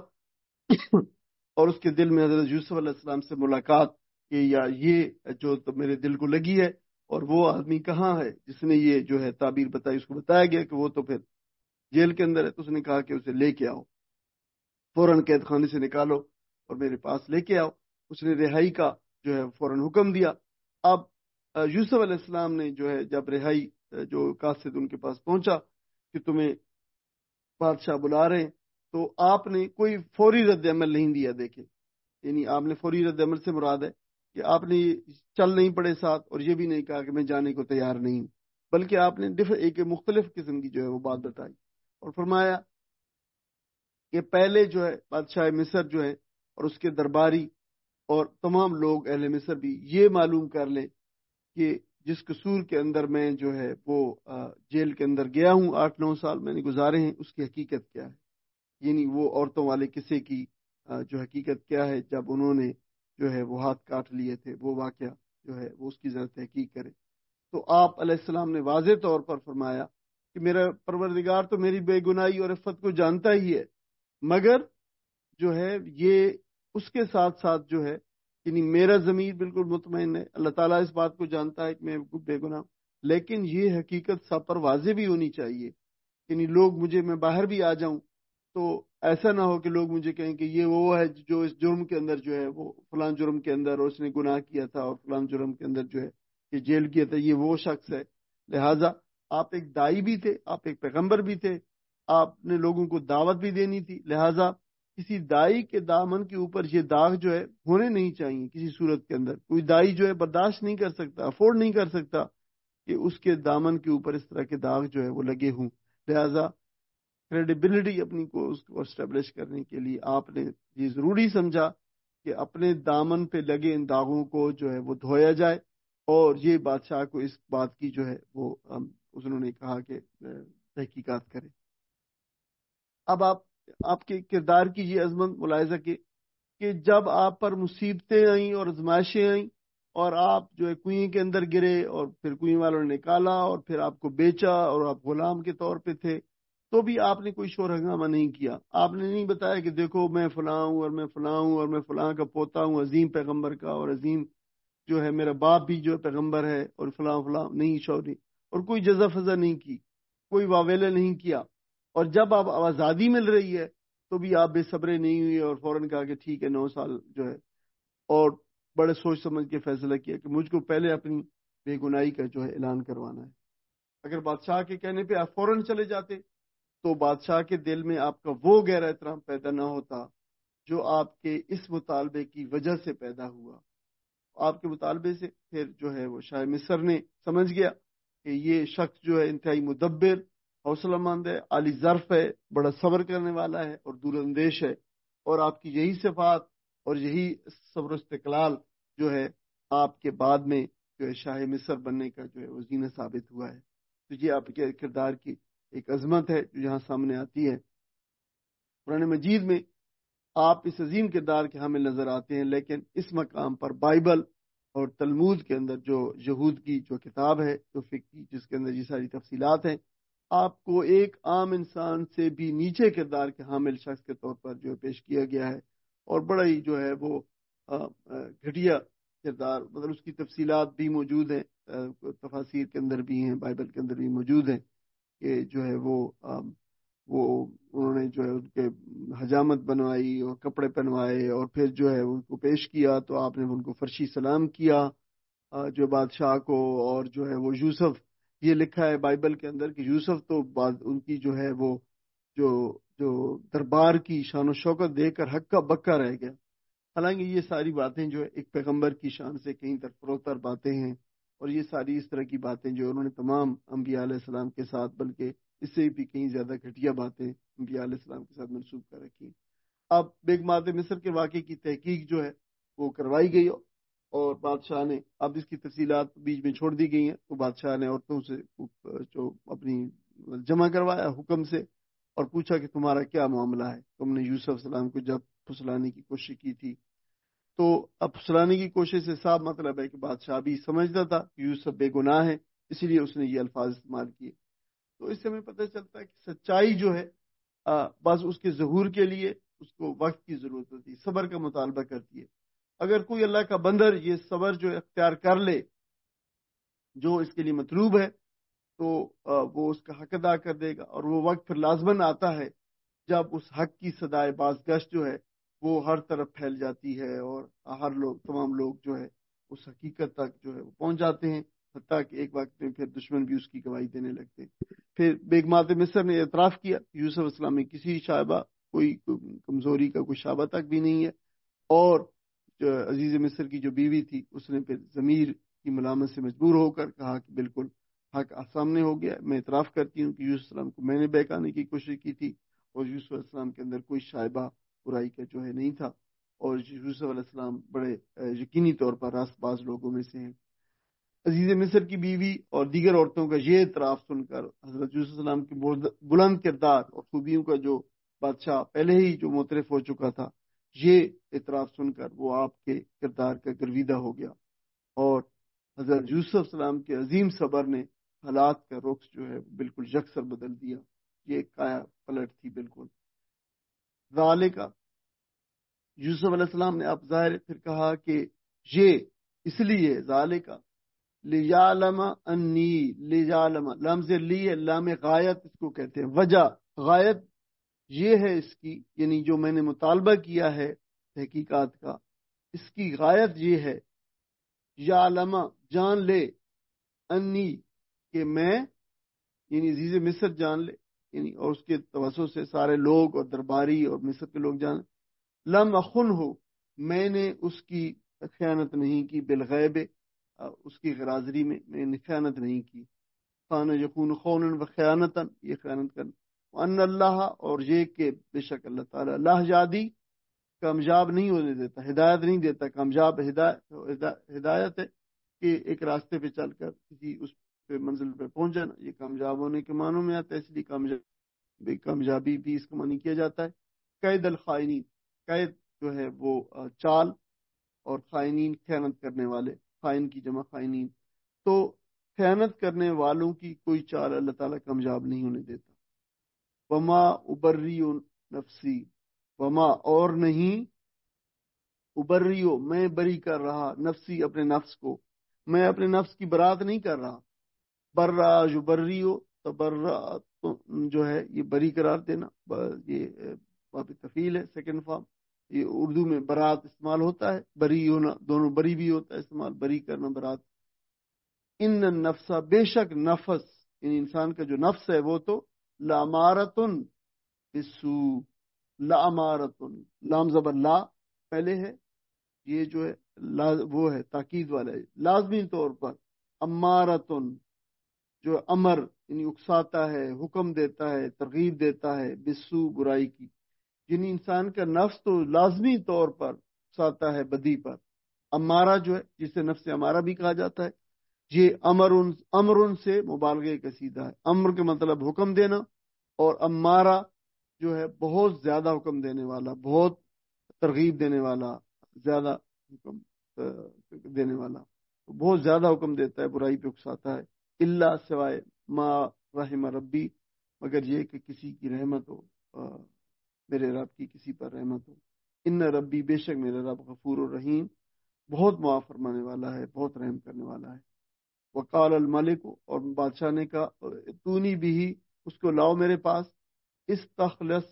اور اس کے دل میں حضرت یوسف علیہ السلام سے ملاقات کہ یا یہ جو تو میرے دل کو لگی ہے، اور وہ آدمی کہاں ہے جس نے یہ جو ہے تعبیر بتائی۔ اس کو بتایا گیا کہ وہ تو پھر جیل کے اندر ہے، تو اس نے کہا کہ اسے لے کے آؤ، فوراً قید خانے سے نکالو اور میرے پاس لے کے آؤ۔ اس نے رہائی کا جو ہے فوراً حکم دیا۔ اب یوسف علیہ السلام نے جو ہے جب رہائی جو قاصد ان کے پاس پہنچا کہ تمہیں بادشاہ بلا رہے ہیں، تو آپ نے کوئی فوری رد عمل نہیں دیا۔ دیکھیں، یعنی آپ نے فوری رد عمل سے مراد ہے کہ آپ نے چل نہیں پڑے ساتھ، اور یہ بھی نہیں کہا کہ میں جانے کو تیار نہیں ہوں، بلکہ آپ نے ایک مختلف قسم کی جو ہے وہ بات بتائی اور فرمایا کہ پہلے جو ہے بادشاہ مصر جو ہے اور اس کے درباری اور تمام لوگ اہل مصر بھی یہ معلوم کر لیں کہ جس قصور کے اندر میں جو ہے وہ جیل کے اندر گیا ہوں، آٹھ نو سال میں نے گزارے ہیں، اس کی حقیقت کیا ہے، یعنی وہ عورتوں والے قصے کی جو حقیقت کیا ہے، جب انہوں نے جو ہے وہ ہاتھ کاٹ لیے تھے، وہ واقعہ جو ہے وہ اس کی ذرا تحقیق کرے۔ تو آپ علیہ السلام نے واضح طور پر فرمایا کہ میرا پروردگار تو میری بے گناہی اور عفت کو جانتا ہی ہے، مگر جو ہے یہ اس کے ساتھ ساتھ جو ہے یعنی میرا ضمیر بالکل مطمئن ہے، اللہ تعالیٰ اس بات کو جانتا ہے کہ میں بے گناہ، لیکن یہ حقیقت سب پر واضح بھی ہونی چاہیے، یعنی لوگ مجھے میں باہر بھی آ جاؤں تو ایسا نہ ہو کہ لوگ مجھے کہیں کہ یہ وہ ہے جو اس جرم کے اندر جو ہے وہ فلاں جرم کے اندر اور اس نے گناہ کیا تھا اور فلاں جرم کے اندر جو ہے کہ جیل کیا تھا، یہ وہ شخص ہے۔ لہٰذا آپ ایک دائی بھی تھے، آپ ایک پیغمبر بھی تھے، آپ نے لوگوں کو دعوت بھی دینی تھی، لہٰذا کسی دائی کے دامن کے اوپر یہ داغ جو ہے ہونے نہیں چاہیے کسی صورت کے اندر۔ کوئی دائی جو ہے برداشت نہیں کر سکتا، افورڈ نہیں کر سکتا کہ اس کے دامن کے اوپر اس طرح کے داغ جو ہے وہ لگے ہوں۔ لہٰذا کریڈیبلٹی اپنی کو اس کو اسٹیبلش کرنے کے لیے آپ نے یہ ضروری سمجھا کہ اپنے دامن پہ لگے ان داغوں کو جو ہے وہ دھویا جائے، اور یہ بادشاہ کو اس بات کی جو ہے وہ انہوں نے کہا کہ تحقیقات کرے۔ اب آپ آپ کے کردار کی یہ عظمت ملاحظہ کی کہ جب آپ پر مصیبتیں آئیں اور آزمائشیں آئیں اور آپ جو ہے کنویں کے اندر گرے اور پھر کنویں والوں نے نکالا اور پھر آپ کو بیچا اور آپ غلام کے طور پہ تھے، تو بھی آپ نے کوئی شور ہنگامہ نہیں کیا۔ آپ نے نہیں بتایا کہ دیکھو میں فلاں ہوں اور میں فلاں ہوں اور میں فلاں کا پوتا ہوں، عظیم پیغمبر کا، اور عظیم جو ہے میرا باپ بھی جو پیغمبر ہے، اور فلاں فلاں نہیں شوری، اور کوئی جزا فضا نہیں کی، کوئی واویلا نہیں کیا۔ اور جب آپ آزادی مل رہی ہے تو بھی آپ بے صبرے نہیں ہوئے اور فوراً کہا کہ ٹھیک ہے نو سال جو ہے، اور بڑے سوچ سمجھ کے فیصلہ کیا کہ مجھ کو پہلے اپنی بے گناہی کا جو ہے اعلان کروانا ہے۔ اگر بادشاہ کے کہنے پہ آپ فوراً چلے جاتے تو بادشاہ کے دل میں آپ کا وہ گہرا احترام پیدا نہ ہوتا جو آپ کے اس مطالبے کی وجہ سے پیدا ہوا۔ آپ کے مطالبے سے پھر جو ہے وہ شاہ مصر نے سمجھ گیا کہ یہ شخص جو ہے انتہائی مدبر، حوصلہ مند ہے، عالی ظرف ہے، بڑا صبر کرنے والا ہے اور دور اندیش ہے، اور آپ کی یہی صفات اور یہی صبر و استقلال جو ہے آپ کے بعد میں جو ہے شاہ مصر بننے کا جو ہے وہ زینہ ثابت ہوا ہے۔ تو یہ آپ کے کردار کی ایک عظمت ہے جو یہاں سامنے آتی ہے۔ قرآن مجید میں آپ اس عظیم کردار کے حامل نظر آتے ہیں، لیکن اس مقام پر بائبل اور تلمود کے اندر جو یہود کی جو کتاب ہے جو فقہی جس کے اندر یہ ساری تفصیلات ہیں، آپ کو ایک عام انسان سے بھی نیچے کردار کے حامل شخص کے طور پر جو پیش کیا گیا ہے، اور بڑا ہی جو ہے وہ گھٹیا کردار، مطلب اس کی تفصیلات بھی موجود ہیں، تفاسیر کے اندر بھی ہیں، بائبل کے اندر بھی موجود ہیں کہ جو ہے وہ وہ انہوں نے جو ہے ان کے حجامت بنوائی اور کپڑے پہنوائے اور پھر جو ہے ان کو پیش کیا تو آپ نے ان کو فرشی سلام کیا جو بادشاہ کو، اور جو ہے وہ یوسف، یہ لکھا ہے بائبل کے اندر کہ یوسف تو ان کی جو ہے وہ جو جو دربار کی شان و شوکت دے کر ہکا بکا رہ گیا۔ حالانکہ یہ ساری باتیں جو ہے ایک پیغمبر کی شان سے کہیں تر فروتر باتیں ہیں، اور یہ ساری اس طرح کی باتیں جو انہوں نے تمام انبیاء علیہ السلام کے ساتھ، بلکہ اس سے بھی کہیں زیادہ گھٹیا باتیں انبیاء علیہ السلام کے ساتھ منسوب کر رکھی. اب بیگمات مصر کے واقعے کی تحقیق جو ہے وہ کروائی گئی اور بادشاہ نے، اب اس کی تفصیلات بیچ میں چھوڑ دی گئی ہیں، تو بادشاہ نے عورتوں سے جو اپنی جمع کروایا حکم سے اور پوچھا کہ تمہارا کیا معاملہ ہے، تم نے یوسف السلام کو جب پھسلانے کی کوشش کی تھی. تو اب پھسلانے کی کوشش سے صاف مطلب ہے کہ بادشاہ بھی سمجھتا تھا کہ یوسف بے گناہ ہے، اسی لیے اس نے یہ الفاظ استعمال کیے. تو اس سے ہمیں پتہ چلتا ہے کہ سچائی جو ہے بس اس کے ظہور کے لیے اس کو وقت کی ضرورت ہوتی ہے، صبر کا مطالبہ کرتی ہے. اگر کوئی اللہ کا بندر یہ صبر جو اختیار کر لے جو اس کے لیے مطلوب ہے، تو وہ اس کا حق ادا کر دے گا، اور وہ وقت پھر لازماً آتا ہے جب اس حق کی صدائے بازگشت جو ہے وہ ہر طرف پھیل جاتی ہے اور ہر لوگ تمام لوگ جو ہے اس حقیقت تک جو ہے وہ پہنچ جاتے ہیں، حتیٰ کہ ایک وقت میں پھر دشمن بھی اس کی گواہی دینے لگتے ہیں. پھر بیگمات مصر نے اعتراف کیا یوسف السلام میں کسی شائبہ، کوئی کمزوری کا کوئی شائبہ تک بھی نہیں ہے، اور جو عزیز مصر کی جو بیوی تھی اس نے پھر ضمیر کی ملامت سے مجبور ہو کر کہا کہ بالکل حق سامنے ہو گیا، میں اعتراف کرتی ہوں کہ یوسف السلام کو میں نے بہکانے کی کوشش کی تھی، اور یوسف علیہ السلام کے اندر کوئی شائبہ برائی کا جو ہے نہیں تھا، اور یوسف علیہ السلام بڑے یقینی طور پر راست باز لوگوں میں سے ہیں. عزیز مصر کی بیوی اور دیگر عورتوں کا یہ اعتراف سن کر حضرت یوسف علیہ السلام کی بلند کردار اور خوبیوں کا جو بادشاہ پہلے ہی جو معترف ہو چکا تھا، یہ اعتراف سن کر وہ آپ کے کردار کا گرویدہ ہو گیا، اور حضرت یوسف السلام کے عظیم صبر نے حالات کا رخ جو ہے بالکل یکسر بدل دیا. یہ کایا پلٹ تھی بالکل. ذالک، یوسف علیہ السلام نے اب ظاہر پھر کہا کہ یہ اس لیے ذالک لیعلم انی، لیعلم لمز لی ہے، لام غایت اس کو کہتے ہیں، وجہ غایت یہ ہے اس کی، یعنی جو میں نے مطالبہ کیا ہے تحقیقات کا، اس کی غایت یہ ہے یعلم جان لے، انی کہ میں، یعنی عزیز مصر جان لے، یعنی اور اس کے توسط سے سارے لوگ اور درباری اور مصر کے لوگ جان، لم اخن ہو، میں نے اس کی خیانت نہیں کی، بالغیب اس کی غرازری میں میں نے خیانت نہیں کی. خان یقون خون و خیانتاً، یہ خیانت کرنا. ان اللہ، اور یہ کہ بے شک اللہ تعالیٰ لا یہدی، کامیاب نہیں ہونے دیتا، ہدایت نہیں دیتا. کامیاب ہدایت ہدایت ہے کہ ایک راستے پہ چل کر کسی اس پہ منزل پہ پہنچ جانا، یہ کامیاب ہونے کے معنوں میں آتا ہے، اس لیے کامیابی کامیابی بھی اس کا معنی کیا جاتا ہے. قید الخائنین، قید جو ہے وہ چال، اور خائنین خیانت کرنے والے، خائن کی جمع خائنین. تو خیانت کرنے والوں کی کوئی چال اللہ تعالیٰ کامیاب نہیں ہونے دیتا. وما ابری نفسی، وما اور نہیں، ابریو میں بری کر رہا، نفسی اپنے نفس کو، میں اپنے نفس کی برات نہیں کر رہا. برا جو بریو، تبرا جو ہے یہ بری قرار دینا، یہ باب تفیل ہے، سیکنڈ فارم. یہ اردو میں برات استعمال ہوتا ہے، بری ہونا، دونوں بری بھی ہوتا ہے استعمال، بری کرنا برات. ان النفس، بے شک نفس، ان انسان کا جو نفس ہے وہ تو لامارتن بسو، لامارتن، لام زبر لا پہلے ہے، یہ جو ہے وہ ہے تاکید والا ہے، لازمی طور پر. امارتن جو امر یعنی اکساتا ہے، حکم دیتا ہے، ترغیب دیتا ہے، بسو برائی کی. یعنی انسان کا نفس تو لازمی طور پر اکساتا ہے بدی پر. امارہ جو ہے جسے نفس امارہ بھی کہا جاتا ہے، یہ امر امر سے مبالغے کا سیدھا ہے. امر کے مطلب حکم دینا، اور امارہ جو ہے بہت زیادہ حکم دینے والا، بہت ترغیب دینے والا، زیادہ حکم دینے والا، بہت زیادہ حکم دیتا ہے، برائی پہ اکساتا ہے. اللہ سوائے ما رحم ربی، مگر یہ کہ کسی کی رحمت ہو، میرے رب کی کسی پر رحمت ہو. ان ربی، بے شک میرے رب غفور الرحیم، بہت معاف فرمانے والا ہے، بہت رحم کرنے والا ہے. وقال الملک، اور بادشاہ نے کہا تونی بھی، اس کو لاؤ میرے پاس. استخلص،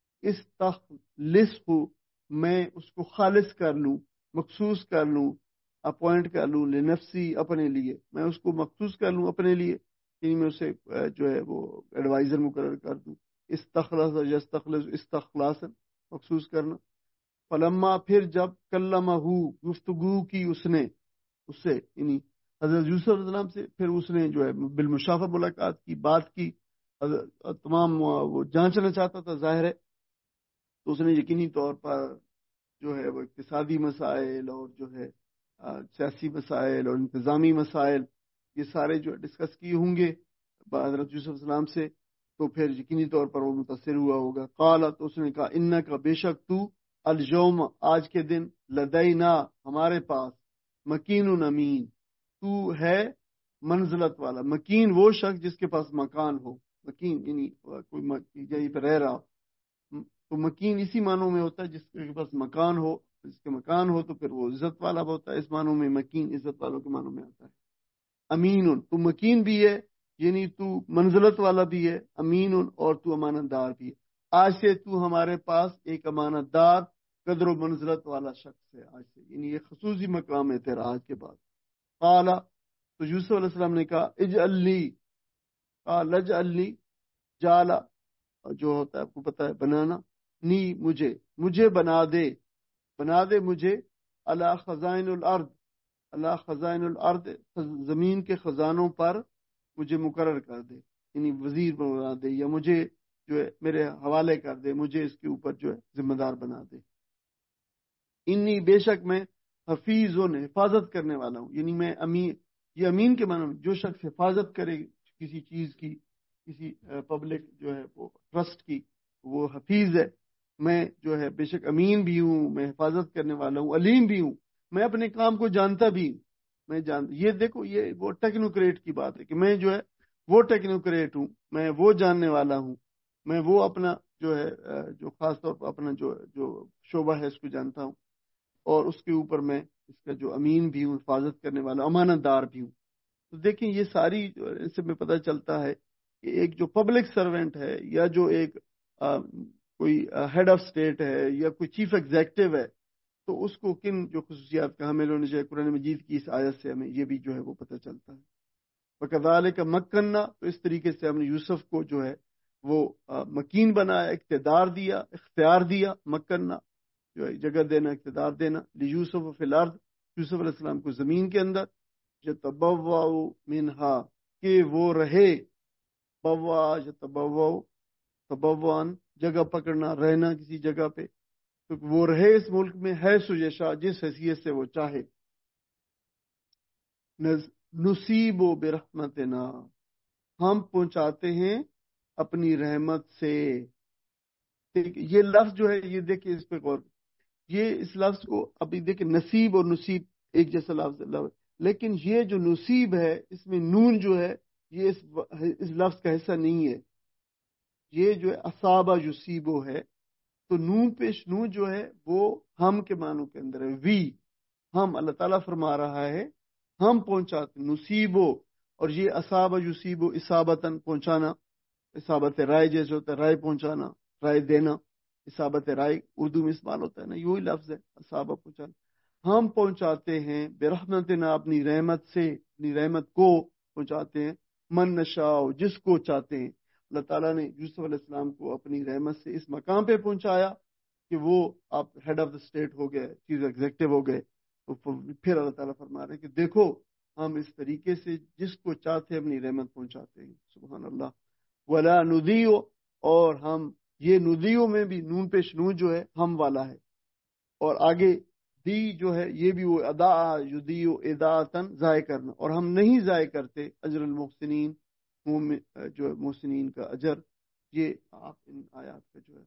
استخلص ہو، میں اس کو خالص کر لوں، مخصوص کر لوں، اپوائنٹ کر لوں، لنفسی اپنے لیے، میں اس کو مخصوص کر لوں اپنے لیے، یعنی میں اسے جو ہے وہ ایڈوائزر مقرر کر دوں. استخلص یستخلص، استخلاص مخصوص کرنا. فلما، پھر جب کلمہ، گفتگو کی اس نے اس سے، یعنی حضرت یوسف علیہ السلام سے پھر اس نے جو ہے بالمشافہ ملاقات کی، بات کی، تمام وہ جانچنا چاہتا تھا ظاہر ہے، تو اس نے یقینی طور پر جو ہے وہ اقتصادی مسائل اور جو ہے سیاسی مسائل اور انتظامی مسائل یہ سارے جو ڈسکس کیے ہوں گے حضرت یوسف علیہ السلام سے، تو پھر یقینی طور پر وہ متاثر ہوا ہوگا۔ قال، تو اس نے کہا ان کا بے شک تو الجوم آج کے دن لدینا ہمارے پاس مکین امین، تو ہے منزلت والا۔ مکین وہ شخص جس کے پاس مکان ہو، مکین یعنی کوئی یہیں پہ رہ رہا، تو مکین اسی معنوں میں ہوتا ہے جس کے پاس مکان ہو، جس کے مکان ہو تو پھر وہ عزت والا ہوتا ہے، اس معنوں میں مکین عزت والوں کے معنوں میں آتا ہے۔ امین، تو مکین بھی ہے یعنی تو منزلت والا بھی ہے، امین اور تو امانت دار بھی ہے۔ آج سے تو ہمارے پاس ایک امانت دار قدر و منزلت والا شخص ہے، آج سے یعنی یہ خصوصی مقام ہے تیرا آج کے بعد۔ قال، تو یوسف علیہ السلام نے کہا اجعل لی، قال اجعل لی، جالا جو ہوتا ہے آپ کو پتا ہے بنانا، نی مجھے، مجھے بنا دے، بنا دے مجھے، اللہ خزائن الارض، اللہ خزائن الارض، زمین کے خزانوں پر مجھے مقرر کر دے، یعنی وزیر بنا دے، یا مجھے جو ہے میرے حوالے کر دے، مجھے اس کے اوپر جو ہے ذمہ دار بنا دے۔ انی، بے شک میں حفیظ و حفاظت کرنے والا ہوں، یعنی میں امین، یہ امین کے معنی جو شخص حفاظت کرے کسی چیز کی، کسی پبلک جو ہے وہ ٹرسٹ کی، وہ حفیظ ہے۔ میں جو ہے بے شک امین بھی ہوں، میں حفاظت کرنے والا ہوں، علیم بھی ہوں، میں اپنے کام کو جانتا بھی ہوں، میں جان یہ دیکھو یہ وہ ٹیکنوکریٹ کی بات ہے کہ میں جو ہے وہ ٹیکنوکریٹ ہوں، میں وہ جاننے والا ہوں، میں وہ اپنا جو ہے جو خاص طور پر اپنا جو جو شعبہ ہے اس کو جانتا ہوں، اور اس کے اوپر میں اس کا جو امین بھی ہوں، حفاظت کرنے والا، امانت دار بھی ہوں۔ تو دیکھیں یہ ساری اس سے میں پتہ چلتا ہے کہ ایک جو پبلک سرونٹ ہے، یا جو ایک آ, کوئی ہیڈ آف اسٹیٹ ہے، یا کوئی چیف ایگزیکٹو ہے، تو اس کو کن جو خصوصیات کا حامل ہونے چاہیے، قرآن مجید کی اس آیت سے ہمیں یہ بھی جو ہے وہ پتہ چلتا ہے۔ وَكَذَلِكَ مَكَّنَّا، تو اس طریقے سے ہم نے یوسف کو جو ہے وہ مکین بنایا، اقتدار دیا، اختیار دیا، مکنا جو ہے جگہ دینا، اقتدار دینا، لیوسف فی الارض، یوسف علیہ السلام کو زمین کے اندر، یتبوأ منہا، کہ وہ رہے، بوا یتبوأ، تبوان جگہ پکڑنا، رہنا کسی جگہ پہ، تو وہ رہے اس ملک میں ہے سو یشاء، جس حیثیت سے وہ چاہے، نصیب و برحمتنا، ہم پہنچاتے ہیں اپنی رحمت سے۔ یہ لفظ جو ہے یہ دیکھیں اس پہ غور، یہ اس لفظ کو ابھی دیکھیں، نصیب اور نصیب ایک جیسا لفظ لفظ، لیکن یہ جو نصیب ہے اس میں نون جو ہے یہ اس, اس لفظ کا حصہ نہیں ہے، یہ جو ہے اصابہ یصیبو ہے، تو نون پیش نون جو ہے وہ ہم کے معنوں کے اندر ہے، وی، ہم، اللہ تعالیٰ فرما رہا ہے ہم پہنچاتے، نصیبو، اور یہ اصابہ یصیبو اصابتاً پہنچانا، اصابت رائے جیسے ہوتا ہے، رائے پہنچانا، رائے دینا، اصابت رائے اردو میں استعمال ہوتا ہے نا، یہی لفظ ہے اصابہ پہنچانا۔ ہم پہنچاتے ہیں برحمتنا، اپنی رحمت سے، اپنی رحمت کو پہنچاتے ہیں، من نشاء، جس کو چاہتے ہیں۔ اللہ تعالیٰ نے یوسف علیہ السلام کو اپنی رحمت سے اس مقام پہ پہنچایا کہ وہ آپ ہیڈ آف دا اسٹیٹ ہو گئے، چیف ایگزیکٹو ہو گئے، تو پھر اللہ تعالیٰ فرما رہے ہیں کہ دیکھو ہم اس طریقے سے جس کو چاہتے ہیں اپنی رحمت پہنچاتے ہیں، سبحان اللہ۔ ولا ندیو، اور ہم یہ ندیو میں بھی نون پیش نون جو ہے ہم والا ہے، اور آگے دی جو ہے یہ بھی وہ ادا، یدیو اداعتن، ضائع کرنا، اور ہم نہیں ضائع کرتے اجر المحسنین، جو محسنین کا اجر۔ یہ آپ ان آیات کا جو ہے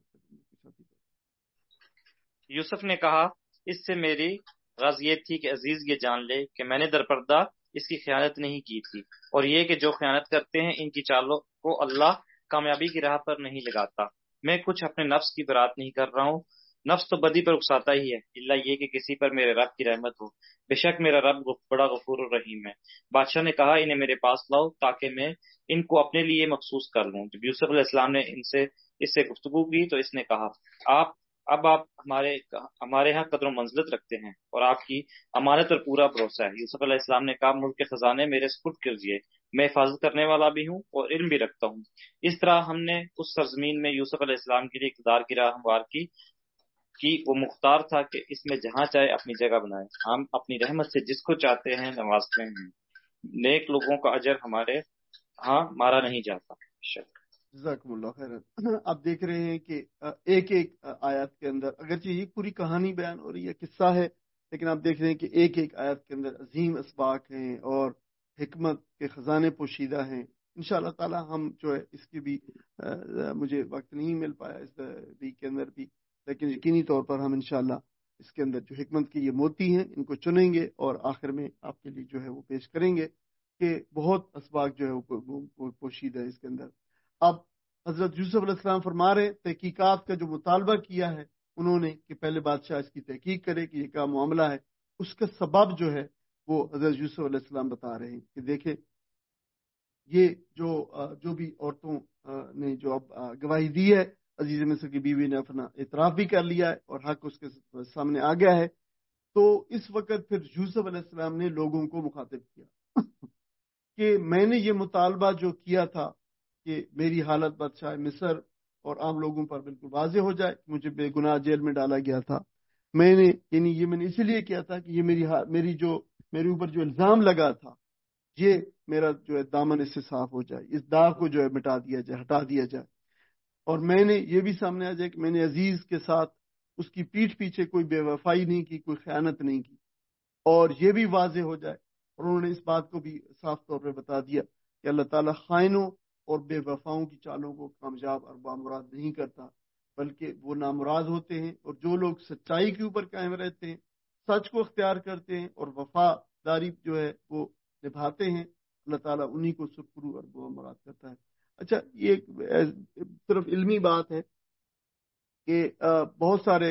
یوسف نے کہا اس سے میری غرض یہ تھی کہ عزیز یہ جان لے کہ میں نے درپردہ اس کی خیانت نہیں کی تھی، اور یہ کہ جو خیانت کرتے ہیں ان کی چالوں کو اللہ کامیابی کی راہ پر نہیں لگاتا۔ میں کچھ اپنے نفس کی برات نہیں کر رہا ہوں، نفس تو بدی پر اکساتا ہی ہے، اللہ یہ کہ کسی پر میرے رب کی رحمت ہو، بے شک میرا رب بڑا غفور الرحیم ہے۔ بادشاہ نے کہا انہیں میرے پاس لاؤ تاکہ میں ان کو اپنے لیے مخصوص کر لوں۔ جب یوسف علیہ السلام نے ان سے اس سے گفتگو کی تو اس نے کہا آپ اب آپ ہمارے ہمارے ہاں قدر و منزلت رکھتے ہیں اور آپ کی امانت پر پورا بھروسہ ہے۔ یوسف علیہ السلام نے کہا ملک کے خزانے میرے سپرد کیجیے، میں حفاظت کرنے والا بھی ہوں اور علم بھی رکھتا ہوں۔ اس طرح ہم نے اس سرزمین میں یوسف علیہ السلام کے لیے اقتدار کی راہ ہموار کی کہ وہ مختار تھا کہ اس میں جہاں چاہے اپنی جگہ بنائے، ہم اپنی رحمت سے جس کو چاہتے ہیں نوازتے ہیں۔ نیک لوگوں کا اجر ہمارے ہاں مارا نہیں جاتا. شک جزاکم اللہ خیر. آپ دیکھ رہے ہیں کہ ایک ایک آیات کے اندر اگرچہ یہ پوری کہانی بیان ہو رہی ہے، قصہ ہے، لیکن آپ دیکھ رہے ہیں کہ ایک ایک آیات کے اندر عظیم اسباق ہیں اور حکمت کے خزانے پوشیدہ ہیں. انشاءاللہ تعالی ہم جو ہے اس کی بھی مجھے وقت نہیں مل پایا اس ویک کے اندر بھی، لیکن یقینی طور پر ہم انشاءاللہ اس کے اندر جو حکمت کی یہ موتی ہیں ان کو چنیں گے اور آخر میں آپ کے لیے جو ہے وہ پیش کریں گے کہ بہت اسباق جو ہے وہ پوشیدہ ہے اس کے اندر. اب حضرت یوسف علیہ السلام فرما رہے تحقیقات کا جو مطالبہ کیا ہے انہوں نے کہ پہلے بادشاہ اس کی تحقیق کرے کہ یہ کیا معاملہ ہے، اس کا سبب جو ہے وہ حضرت یوسف علیہ السلام بتا رہے ہیں کہ دیکھیں یہ جو جو بھی عورتوں نے جو اب گواہی دی ہے، عزیز مصر کی بیوی نے اپنا اعتراف بھی کر لیا ہے اور حق اس کے سامنے آ گیا ہے، تو اس وقت پھر یوسف علیہ السلام نے لوگوں کو مخاطب کیا کہ میں نے یہ مطالبہ جو کیا تھا کہ میری حالت بادشاہ مصر اور عام لوگوں پر بالکل واضح ہو جائے کہ مجھے بے گناہ جیل میں ڈالا گیا تھا، میں نے یعنی یہ میں نے اسی لیے کیا تھا کہ یہ میری میری جو میرے اوپر جو الزام لگا تھا یہ میرا جو ہے دامن اس سے صاف ہو جائے، اس داغ کو جو ہے مٹا دیا جائے، ہٹا دیا جائے، اور میں نے یہ بھی سامنے آ جائے کہ میں نے عزیز کے ساتھ اس کی پیٹھ پیچھے کوئی بے وفائی نہیں کی، کوئی خیانت نہیں کی، اور یہ بھی واضح ہو جائے. اور انہوں نے اس بات کو بھی صاف طور پہ بتا دیا کہ اللہ تعالیٰ خائنوں اور بے وفاؤں کی چالوں کو کامیاب اور بامراد نہیں کرتا، بلکہ وہ نامراد ہوتے ہیں، اور جو لوگ سچائی کے اوپر قائم رہتے ہیں، سچ کو اختیار کرتے ہیں اور وفاداری جو ہے وہ نبھاتے ہیں، اللہ تعالیٰ انہی کو سرخرو اور بامراد کرتا ہے. اچھا، یہ صرف علمی بات ہے کہ بہت سارے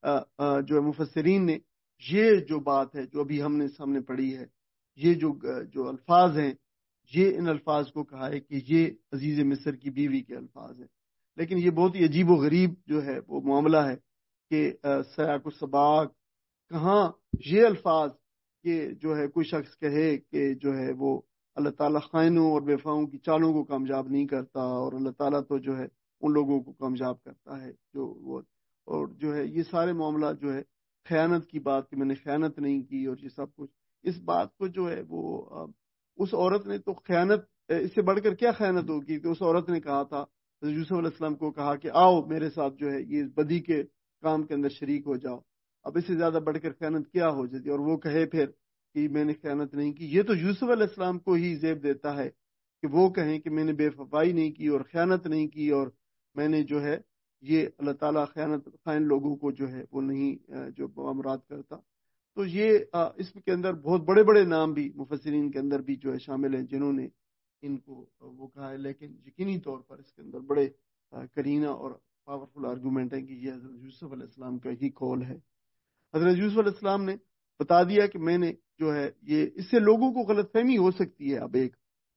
جو ہے مفسرین نے یہ جو بات ہے جو ابھی ہم نے سامنے پڑھی ہے، یہ جو جو الفاظ ہیں، یہ ان الفاظ کو کہا ہے کہ یہ عزیز مصر کی بیوی کے الفاظ ہیں، لیکن یہ بہت ہی عجیب و غریب جو ہے وہ معاملہ ہے کہ سیاق و سباق کہاں یہ الفاظ کہ جو ہے کوئی شخص کہے کہ جو ہے وہ اللہ تعالیٰ خائنوں اور بے وفاؤں کی چالوں کو کامیاب نہیں کرتا، اور اللہ تعالیٰ تو جو ہے ان لوگوں کو کامیاب کرتا ہے جو وہ، اور جو ہے یہ سارے معاملات جو ہے خیانت کی بات کہ میں نے خیانت نہیں کی اور یہ سب کچھ، اس بات کو جو ہے وہ اس عورت نے تو خیانت، اس سے بڑھ کر کیا خیانت ہوگی کہ اس عورت نے کہا تھا یوسف علیہ السلام کو، کہا کہ آؤ میرے ساتھ جو ہے یہ بدی کے کام کے اندر شریک ہو جاؤ. اب اس سے زیادہ بڑھ کر خیانت کیا ہو جاتی، اور وہ کہے پھر کہ میں نے خیانت نہیں کی. یہ تو یوسف علیہ السلام کو ہی زیب دیتا ہے کہ وہ کہیں کہ میں نے بے وفائی نہیں کی اور خیانت نہیں کی، اور میں نے جو ہے یہ اللہ تعالیٰ خیانت خائن لوگوں کو جو ہے وہ نہیں جو امراد کرتا. تو یہ اس کے اندر بہت بڑے بڑے نام بھی مفسرین کے اندر بھی جو ہے شامل ہیں جنہوں نے ان کو وہ کہا ہے، لیکن یقینی طور پر اس کے اندر بڑے کرینہ اور پاورفل آرگومنٹ ہیں کہ یہ حضرت یوسف علیہ السلام کا ہی قول ہے. حضرت یوسف علیہ السلام نے بتا دیا کہ میں نے جو ہے یہ، اس سے لوگوں کو غلط فہمی ہو سکتی ہے. اب ایک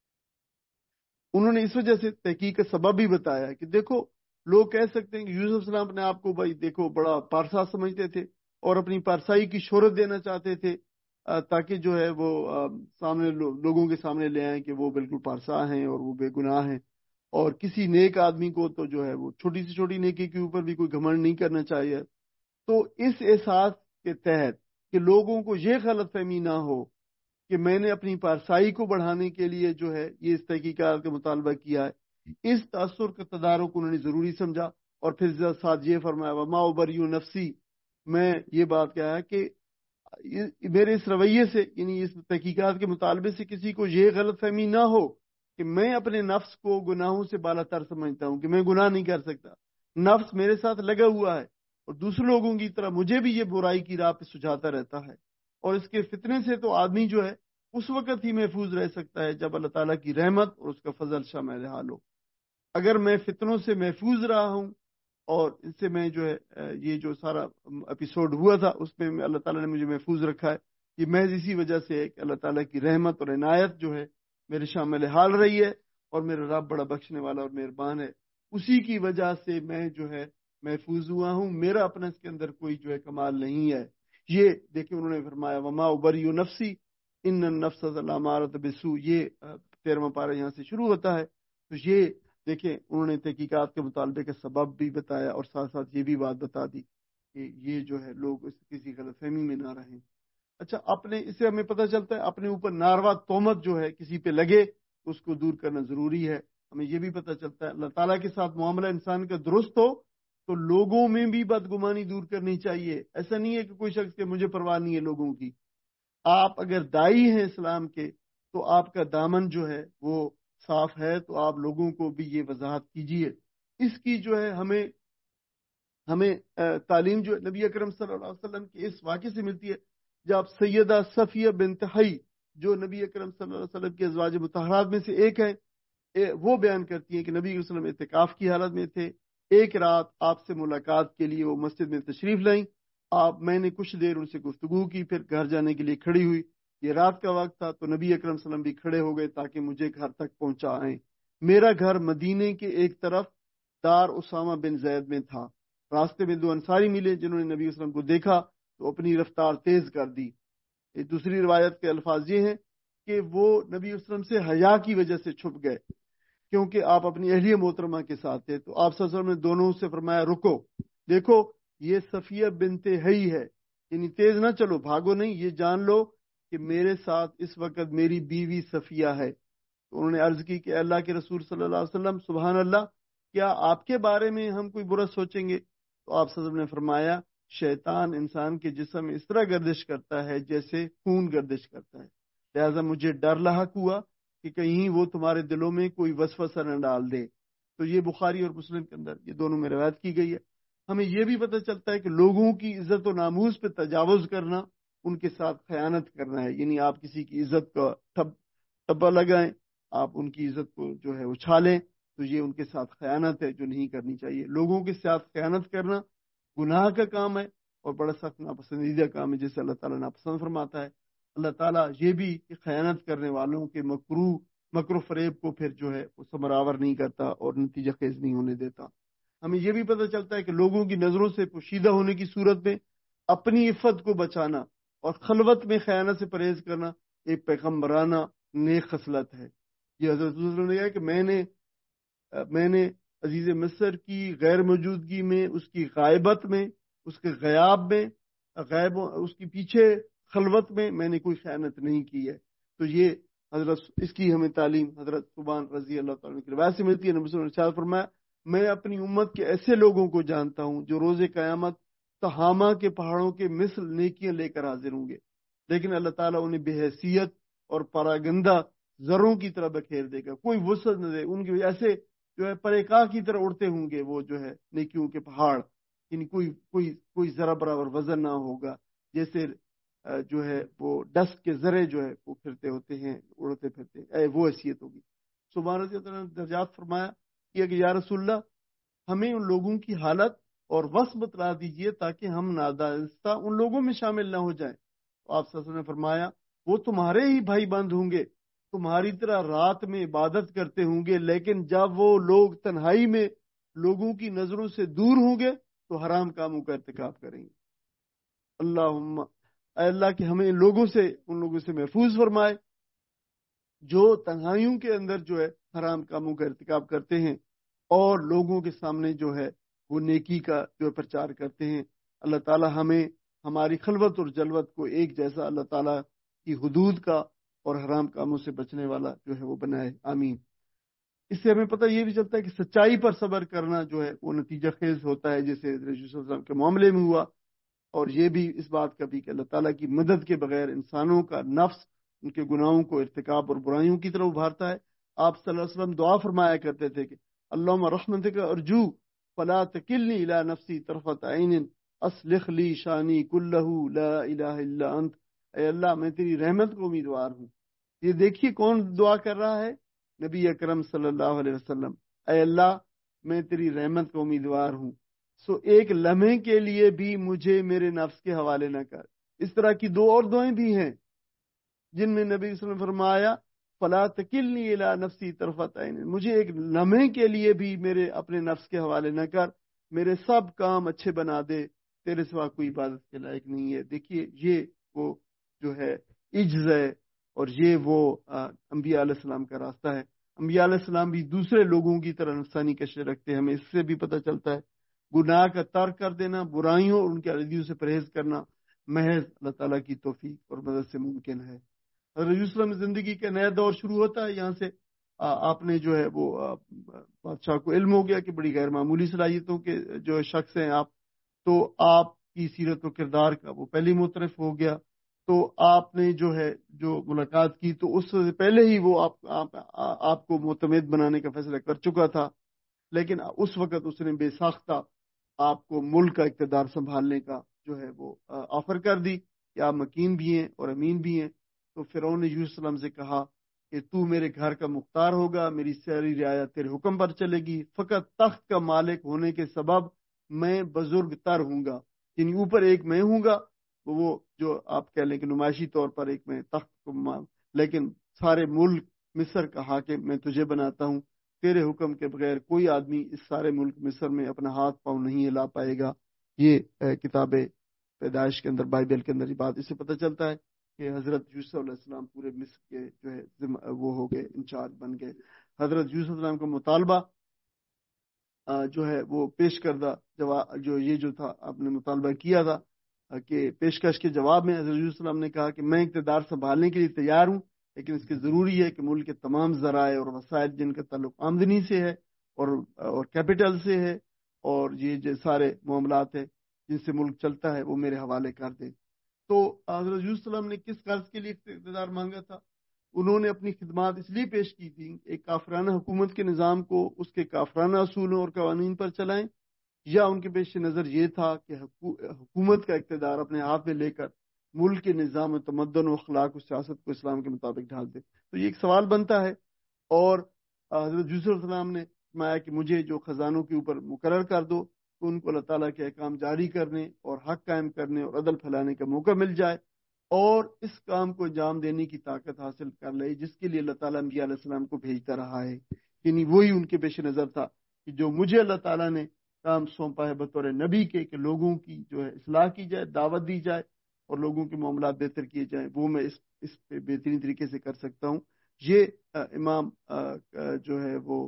انہوں نے اس وجہ سے تحقیق کا سبب بھی بتایا کہ دیکھو لوگ کہہ سکتے ہیں کہ یوسف علیہ السلام اپنے آپ کو بھائی دیکھو بڑا پارسا سمجھتے تھے اور اپنی پارسائی کی شہرت دینا چاہتے تھے تاکہ جو ہے وہ سامنے لوگوں کے سامنے لے آئیں کہ وہ بالکل پارسا ہیں اور وہ بے گناہ ہیں، اور کسی نیک آدمی کو تو جو ہے وہ چھوٹی سی چھوٹی نیکی کے اوپر بھی کوئی گھمنڈ نہیں کرنا چاہیے. تو اس احساس کے تحت کہ لوگوں کو یہ غلط فہمی نہ ہو کہ میں نے اپنی پارسائی کو بڑھانے کے لیے جو ہے یہ اس تحقیقات کا مطالبہ کیا ہے، اس تاثر کا تدارک انہوں نے ضروری سمجھا. اور پھر ساتھ یہ فرمایا وما ابریء نفسی، میں یہ بات کہا ہے کہ میرے اس رویے سے یعنی اس تحقیقات کے مطالبے سے کسی کو یہ غلط فہمی نہ ہو کہ میں اپنے نفس کو گناہوں سے بالا تر سمجھتا ہوں کہ میں گناہ نہیں کر سکتا. نفس میرے ساتھ لگا ہوا ہے اور دوسرے لوگوں کی طرح مجھے بھی یہ برائی کی راہ پہ سجھاتا رہتا ہے، اور اس کے فتنے سے تو آدمی جو ہے اس وقت ہی محفوظ رہ سکتا ہے جب اللہ تعالیٰ کی رحمت اور اس کا فضل شامل حال ہو. اگر میں فتنوں سے محفوظ رہا ہوں، اور اس سے میں جو ہے یہ جو سارا ایپیسوڈ ہوا تھا اس میں اللہ تعالیٰ نے مجھے محفوظ رکھا ہے، یہ محض اسی وجہ سے ہے کہ اللہ تعالیٰ کی رحمت اور عنایت جو ہے میرے شامل حال رہی ہے، اور میرا رب بڑا بخشنے والا اور مہربان ہے، اسی کی وجہ سے میں جو ہے محفوظ ہوا ہوں. میرا اپنا اس کے اندر کوئی جو ہے کمال نہیں ہے. یہ دیکھیں انہوں نے فرمایا وما ابریء نفسی ان النفس لامارۃ بالسوء، یہ تیرہواں پارہ یہاں سے شروع ہوتا ہے. تو یہ دیکھیں انہوں نے تحقیقات کے مطالبے کا سبب بھی بتایا اور ساتھ ساتھ یہ بھی بات بتا دی کہ یہ جو ہے لوگ اس کسی غلط فہمی میں نہ رہیں. اچھا اپنے اسے ہمیں پتہ چلتا ہے اپنے اوپر ناروا تہمت جو ہے کسی پہ لگے اس کو دور کرنا ضروری ہے. ہمیں یہ بھی پتہ چلتا ہے اللہ تعالیٰ کے ساتھ معاملہ انسان کا درست ہو تو لوگوں میں بھی بدگمانی دور کرنی چاہیے. ایسا نہیں ہے کہ کوئی شخص کہ مجھے پرواہ نہیں ہے لوگوں کی. آپ اگر دائی ہیں اسلام کے تو آپ کا دامن جو ہے وہ صاف ہے تو آپ لوگوں کو بھی یہ وضاحت کیجیے. اس کی جو ہے ہمیں ہمیں تعلیم جو نبی اکرم صلی اللہ علیہ وسلم کے اس واقعے سے ملتی ہے جب سیدہ صفیہ بنت حی جو نبی اکرم صلی اللہ علیہ وسلم کے ازواج مطہرات میں سے ایک ہیں وہ بیان کرتی ہیں کہ نبی علیہ وسلم اعتکاف کی حالت میں تھے. ایک رات آپ سے ملاقات کے لیے وہ مسجد میں تشریف لائیں. آپ میں نے کچھ دیر ان سے گفتگو کی پھر گھر جانے کے لیے کھڑی ہوئی. یہ رات کا وقت تھا تو نبی اکرم صلی اللہ علیہ وسلم بھی کھڑے ہو گئے تاکہ مجھے گھر تک پہنچائیں. میرا گھر مدینے کے ایک طرف دار اسامہ بن زید میں تھا. راستے میں دو انصاری ملے جنہوں نے نبی علیہ وسلم کو دیکھا تو اپنی رفتار تیز کر دی. ایک دوسری روایت کے الفاظ یہ ہیں کہ وہ نبی علیہ وسلم سے حیا کی وجہ سے چھپ گئے کیونکہ آپ اپنی اہلیہ محترمہ کے ساتھ تھے. تو آپ صلی اللہ علیہ وسلم نے دونوں سے فرمایا رکو دیکھو یہ صفیہ بنت حی ہے, یعنی تیز نہ چلو بھاگو نہیں, یہ جان لو کہ میرے ساتھ اس وقت میری بیوی صفیہ ہے. تو انہوں نے عرض کی کہ اللہ کے رسول صلی اللہ علیہ وسلم سبحان اللہ کیا آپ کے بارے میں ہم کوئی برا سوچیں گے؟ تو آپ صلی اللہ علیہ وسلم نے فرمایا شیطان انسان کے جسم میں اس طرح گردش کرتا ہے جیسے خون گردش کرتا ہے, لہذا مجھے ڈر لاحق ہوا کہ کہیں وہ تمہارے دلوں میں کوئی وسوسہ نہ ڈال دے. تو یہ بخاری اور مسلم کے اندر یہ دونوں میں روایت کی گئی ہے. ہمیں یہ بھی پتہ چلتا ہے کہ لوگوں کی عزت و ناموس پہ تجاوز کرنا ان کے ساتھ خیانت کرنا ہے. یعنی آپ کسی کی عزت کا ٹپا لگائیں, آپ ان کی عزت کو جو ہے اچھالیں تو یہ ان کے ساتھ خیانت ہے جو نہیں کرنی چاہیے. لوگوں کے ساتھ خیانت کرنا گناہ کا کام ہے اور بڑا سخت ناپسندیدہ کام ہے جسے اللہ تعالیٰ ناپسند فرماتا ہے. اللہ تعالیٰ یہ بھی کہ خیانت کرنے والوں کے مکرو مکر و فریب کو پھر جو ہے وہ ثمراور نہیں کرتا اور نتیجہ خیز نہیں ہونے دیتا. ہمیں یہ بھی پتہ چلتا ہے کہ لوگوں کی نظروں سے پوشیدہ ہونے کی صورت میں اپنی عفت کو بچانا اور خلوت میں خیانت سے پرہیز کرنا ایک پیغمبرانہ نیک خصلت ہے. یہ حضرت نے کہا کہ میں نے میں نے عزیز مصر کی غیر موجودگی میں, اس کی غائبت میں, اس کے غیاب میں, غائب اس کی پیچھے خلوت میں میں نے کوئی خیانت نہیں کی ہے. تو یہ حضرت اس کی ہمیں تعلیم حضرت صبان رضی اللہ تعالیٰ کی روایت سے ملتی ہے. نبی صلی اللہ علیہ وسلم نے فرمایا میں اپنی امت کے ایسے لوگوں کو جانتا ہوں جو روز قیامت تہامہ کے پہاڑوں کے مثل نیکیاں لے کر حاضر ہوں گے, لیکن اللہ تعالیٰ انہیں بے حیثیت اور پراگندہ زروں کی طرح بکھیر دے گا. کوئی وسعت نہ دے, ان کے ایسے جو ہے پریکا کی طرح اڑتے ہوں گے وہ جو ہے نیکیوں کے پہاڑ, یعنی کوئی کوئی کوئی ذرا برابر وزن نہ ہوگا, جیسے جو ہے وہ ڈسٹ کے ذرے جو ہے وہ پھرتے ہوتے ہیں اڑتے پھرتے اے وہ حیثیت ہوگی. سبحان رضی اللہ عنہ نے درجات فرمایا کہ یا رسول اللہ ہمیں ان لوگوں کی حالت اور وصف بتلا دیجئے تاکہ ہم نادانستہ ان لوگوں میں شامل نہ ہو جائیں. تو آپ صلی اللہ علیہ وسلم نے فرمایا وہ تمہارے ہی بھائی بند ہوں گے, تمہاری طرح رات میں عبادت کرتے ہوں گے, لیکن جب وہ لوگ تنہائی میں لوگوں کی نظروں سے دور ہوں گے تو حرام کاموں کا ارتکاب کریں گے. اللہم اے اللہ کہ ہمیں ان لوگوں سے ان لوگوں سے محفوظ فرمائے جو تنہائیوں کے اندر جو ہے حرام کاموں کا ارتکاب کرتے ہیں اور لوگوں کے سامنے جو ہے وہ نیکی کا جو پرچار کرتے ہیں. اللہ تعالی ہمیں ہماری خلوت اور جلوت کو ایک جیسا اللہ تعالی کی حدود کا اور حرام کاموں سے بچنے والا جو ہے وہ بنائے, آمین. اس سے ہمیں پتہ یہ بھی چلتا ہے کہ سچائی پر صبر کرنا جو ہے وہ نتیجہ خیز ہوتا ہے, جیسے حضرت یوسف علیہ السلام کے معاملے میں ہوا. اور یہ بھی اس بات کا بھی کہ اللہ تعالیٰ کی مدد کے بغیر انسانوں کا نفس ان کے گناہوں کو ارتکاب اور برائیوں کی طرف ابھارتا ہے. آپ صلی اللہ علیہ وسلم دعا فرمایا کرتے تھے کہ اللہم رحمتک ارجو فلا تکلنی الی نفسی طرفۃ عین اصلح لی شانی کلہ لا الہ الا انت. اے اللہ میں تیری رحمت کو امیدوار ہوں. یہ دیکھیے کون دعا کر رہا ہے, نبی اکرم صلی اللہ علیہ وسلم. اے اللہ میں تیری رحمت کو امیدوار ہوں, سو ایک لمحے کے لیے بھی مجھے میرے نفس کے حوالے نہ کر. اس طرح کی دو اور دعائیں بھی ہیں جن میں نبی صلی اللہ علیہ وسلم نے فرمایا فلا تکلنی الی نفسی طرفۃ عین, مجھے ایک لمحے کے لیے بھی میرے اپنے نفس کے حوالے نہ کر, میرے سب کام اچھے بنا دے, تیرے سوا کوئی عبادت کے لائق نہیں ہے. دیکھیے یہ وہ جو ہے عجز ہے اور یہ وہ انبیاء علیہ السلام کا راستہ ہے. انبیاء علیہ السلام بھی دوسرے لوگوں کی طرح نفسانی کشش رکھتے ہیں. ہمیں اس سے بھی پتہ چلتا ہے گناہ کا ترک کر دینا, برائیوں اور ان کے علیحدگیوں سے پرہیز کرنا محض اللہ تعالیٰ کی توفیق اور مدد سے ممکن ہے۔ حضرت یوسف علیہ السلام زندگی کا نیا دور شروع ہوتا ہے یہاں سے۔ آپ نے جو ہے وہ بادشاہ کو علم ہو گیا کہ بڑی غیر معمولی صلاحیتوں کے جو شخص ہیں آپ، تو آپ کی سیرت و کردار کا وہ پہلی مترف ہو گیا۔ تو آپ نے جو ہے جو ملاقات کی تو اس سے پہلے ہی وہ آپ آپ, آپ کو معتمد بنانے کا فیصلہ کر چکا تھا، لیکن اس وقت اس نے بے ساختہ آپ کو ملک کا اقتدار سنبھالنے کا جو ہے وہ آفر کر دی کہ آپ مکین بھی ہیں اور امین بھی ہیں۔ تو فرعون نے یوسف السلام سے کہا کہ تو میرے گھر کا مختار ہوگا، میری ساری رعایت تیرے حکم پر چلے گی، فقط تخت کا مالک ہونے کے سبب میں بزرگ تر ہوں گا، یعنی اوپر ایک میں ہوں گا، وہ جو آپ کہہ لیں کہ نمائشی طور پر ایک میں تخت کو مال، لیکن سارے ملک مصر کا حاکم میں تجھے بناتا ہوں، تیرے حکم کے بغیر کوئی آدمی اس سارے ملک مصر میں اپنا ہاتھ پاؤں نہیں ہلا پائے گا۔ یہ کتاب پیدائش کے اندر، بائبل کے اندر یہ بات، اس سے پتہ چلتا ہے کہ حضرت یوسف علیہ السلام پورے مصر کے جو ہے وہ ہو گئے، انچارج بن گئے۔ حضرت یوسف علیہ السلام کا مطالبہ جو ہے وہ پیش کردہ جواب، جو یہ جو تھا آپ نے مطالبہ کیا تھا کہ پیشکش کے جواب میں حضرت یوسف علیہ السلام نے کہا کہ میں اقتدار سنبھالنے کے لیے تیار ہوں، لیکن اس کے ضروری ہے کہ ملک کے تمام ذرائع اور وسائل جن کا تعلق آمدنی سے ہے اور اور کیپٹل سے ہے اور یہ جو سارے معاملات ہیں جن سے ملک چلتا ہے وہ میرے حوالے کر دیں۔ تو حضرت یوسف علیہ السلام نے کس غرض کے لیے اقتدار مانگا تھا؟ انہوں نے اپنی خدمات اس لیے پیش کی تھی ایک کافرانہ حکومت کے نظام کو اس کے کافرانہ اصولوں اور قوانین پر چلائیں، یا ان کے پیش نظر یہ تھا کہ حکومت کا اقتدار اپنے ہاتھ میں لے کر ملک کے نظام و تمدن و اخلاق و سیاست کو اسلام کے مطابق ڈھال دے۔ تو یہ ایک سوال بنتا ہے، اور حضرت یوسف علیہ السلام نے فرمایا کہ مجھے جو خزانوں کے اوپر مقرر کر دو تو ان کو اللہ تعالیٰ کے احکام جاری کرنے اور حق قائم کرنے اور عدل پھیلانے کا موقع مل جائے، اور اس کام کو انجام دینے کی طاقت حاصل کر لے جس کے لیے اللہ تعالیٰ انبیاء علیہ السلام کو بھیجتا رہا ہے۔ یعنی وہی ان کے پیش نظر تھا کہ جو مجھے اللہ تعالیٰ نے کام سونپا ہے بطور نبی کے کہ لوگوں کی جو ہے اصلاح کی جائے، دعوت دی جائے اور لوگوں کے معاملات بہتر کیے جائیں، وہ میں اس اس پہ بہترین طریقے سے کر سکتا ہوں۔ یہ امام جو ہے وہ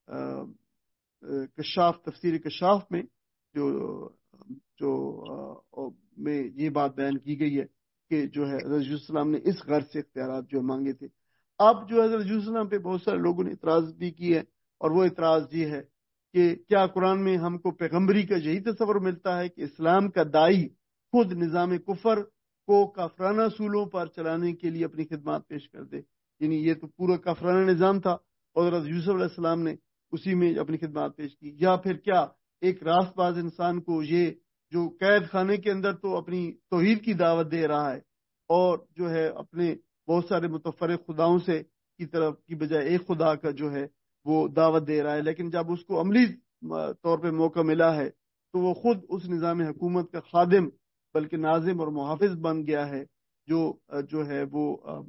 کشاف، تفسیر کشاف میں جو جو میں یہ بات بیان کی گئی ہے کہ جو ہے حضرت یوسف السلام نے اس غرض سے اختیارات جو مانگے تھے۔ اب جو حضرت یوسف السلام پہ بہت سارے لوگوں نے اعتراض بھی کی ہے، اور وہ اعتراض یہ ہے کہ کیا قرآن میں ہم کو پیغمبری کا یہی تصور ملتا ہے کہ اسلام کا داعی خود نظام کفر کو کافرانہ اصولوں پر چلانے کے لیے اپنی خدمات پیش کر دے؟ یعنی یہ تو پورا کافرانہ نظام تھا اور حضرت یوسف علیہ السلام نے اسی میں اپنی خدمات پیش کی، یا پھر کیا ایک راست باز انسان کو یہ جو قید خانے کے اندر تو اپنی توحید کی دعوت دے رہا ہے اور جو ہے اپنے بہت سارے متفرق خداؤں سے کی طرف کی بجائے ایک خدا کا جو ہے وہ دعوت دے رہا ہے، لیکن جب اس کو عملی طور پہ موقع ملا ہے تو وہ خود اس نظام حکومت کا خادم بلکہ ناظم اور محافظ بن گیا ہے، جو جو ہے وہ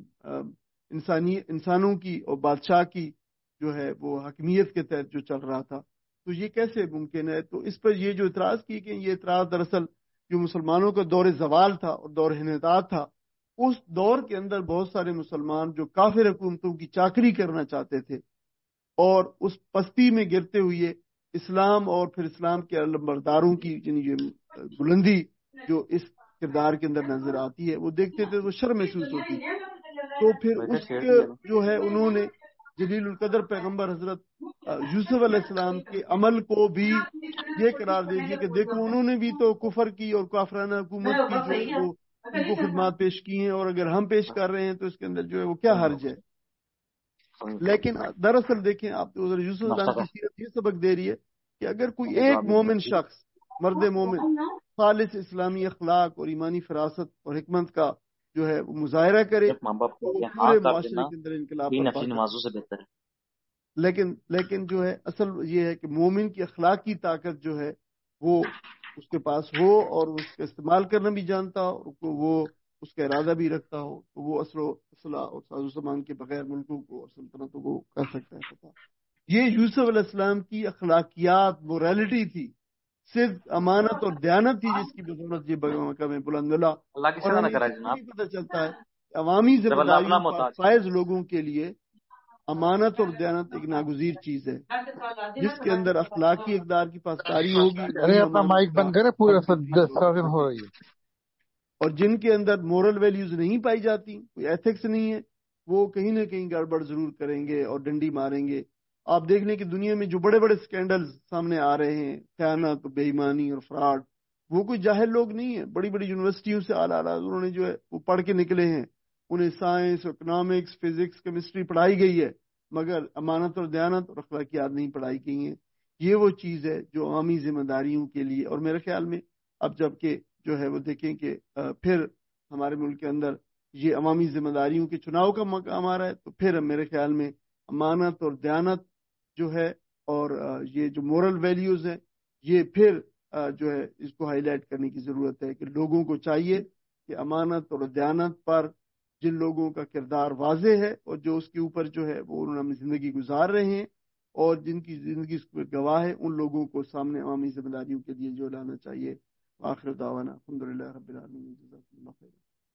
انسانی انسانوں کی اور بادشاہ کی جو ہے وہ حکمیت کے تحت جو چل رہا تھا۔ تو یہ کیسے ممکن ہے؟ تو اس پر یہ جو اعتراض کی کہ یہ اعتراض دراصل جو مسلمانوں کا دور زوال تھا اور دور انحطاط تھا، اس دور کے اندر بہت سارے مسلمان جو کافر حکومتوں کی چاکری کرنا چاہتے تھے اور اس پستی میں گرتے ہوئے اسلام اور پھر اسلام کے علمبرداروں کی یعنی یہ بلندی جو اس کردار کے اندر نظر آتی ہے وہ دیکھتے تھے، وہ شرم محسوس ہوتی تھی۔ تو پھر اس کے جو ہے انہوں نے جلیل القدر پیغمبر حضرت یوسف علیہ السلام کے عمل کو بھی یہ قرار دے دیا کہ دیکھو انہوں نے بھی تو کفر کی اور کافرانہ حکومت کی جو ہے وہ ان کو خدمات پیش کی ہیں، اور اگر ہم پیش کر رہے ہیں تو اس کے اندر جو ہے وہ کیا حرج ہے۔ لیکن دراصل دیکھیں آپ تو حضرت یوسف علیہ السلام کی سیرت یہ سبق دے رہی ہے کہ اگر کوئی ایک مومن شخص، مرد مومن، خالص اسلامی اخلاق اور ایمانی فراست اور حکمت کا جو ہے وہ مظاہرہ کرے تو وہ پورے معاشرے کے اندر انقلاب برپا کرے۔ لیکن لیکن جو ہے اصل یہ ہے کہ مومن کی اخلاق کی طاقت جو ہے وہ اس کے پاس ہو اور اس کا استعمال کرنا بھی جانتا ہو، وہ اس کا ارادہ بھی رکھتا ہو، تو وہ اصل و اصلاح اور ساز و سامان کے بغیر ملکوں کو اور سلطنتوں کو کر سکتا ہے پتہ۔ یہ یوسف علیہ السلام کی اخلاقیات، موریلٹی تھی، صرف امانت اور دیانت تھی جس کی بدولت یہ مقام بلند ملا۔ اور ہمیں یہ پتہ چلتا ہے عوامی ذمہ داریوں پر فائز لوگوں کے لیے امانت اور دیانت ایک ناگزیر چیز ہے جس کے اندر اخلاقی اقدار کی پاسداری ہوگی۔ ارے اپنا مائک بند کرے، پورے ہو رہی ہے۔ اور جن کے اندر مورل ویلیوز نہیں پائی جاتی، کوئی ایتھکس نہیں ہے، وہ کہیں نہ کہیں گڑبڑ ضرور کریں گے اور ڈنڈی ماریں گے۔ آپ دیکھ لیں کہ دنیا میں جو بڑے بڑے سکینڈلز سامنے آ رہے ہیں، خیانت، بے ایمانی اور فراڈ، وہ کوئی جاہل لوگ نہیں ہیں، بڑی بڑی یونیورسٹیوں سے اعلیٰ اعلیٰ انہوں نے جو ہے وہ پڑھ کے نکلے ہیں، انہیں سائنس، اکنامکس، فزکس، کیمسٹری پڑھائی گئی ہے، مگر امانت اور دیانت اور اخلاقیات نہیں پڑھائی گئی ہیں۔ یہ وہ چیز ہے جو عوامی ذمہ داریوں کے لیے، اور میرے خیال میں اب جب کہ جو ہے وہ دیکھیں کہ پھر ہمارے ملک کے اندر یہ عوامی ذمہ داریوں کے چناؤ کا مقام آ رہا ہے، تو پھر میرے خیال میں امانت اور دیانت جو ہے اور یہ جو مورل ویلیوز ہیں، یہ پھر جو ہے اس کو ہائی لائٹ کرنے کی ضرورت ہے کہ لوگوں کو چاہیے کہ امانت اور دیانت پر جن لوگوں کا کردار واضح ہے اور جو اس کے اوپر جو ہے وہ انہوں نے اپنی زندگی گزار رہے ہیں اور جن کی زندگی اس پر گواہ ہے، ان لوگوں کو سامنے عوامی ذمہ داریوں کے لیے جو لانا چاہیے۔ آخر دعوانا الحمدللہ رب العالمین، جزاکم اللہ خیر۔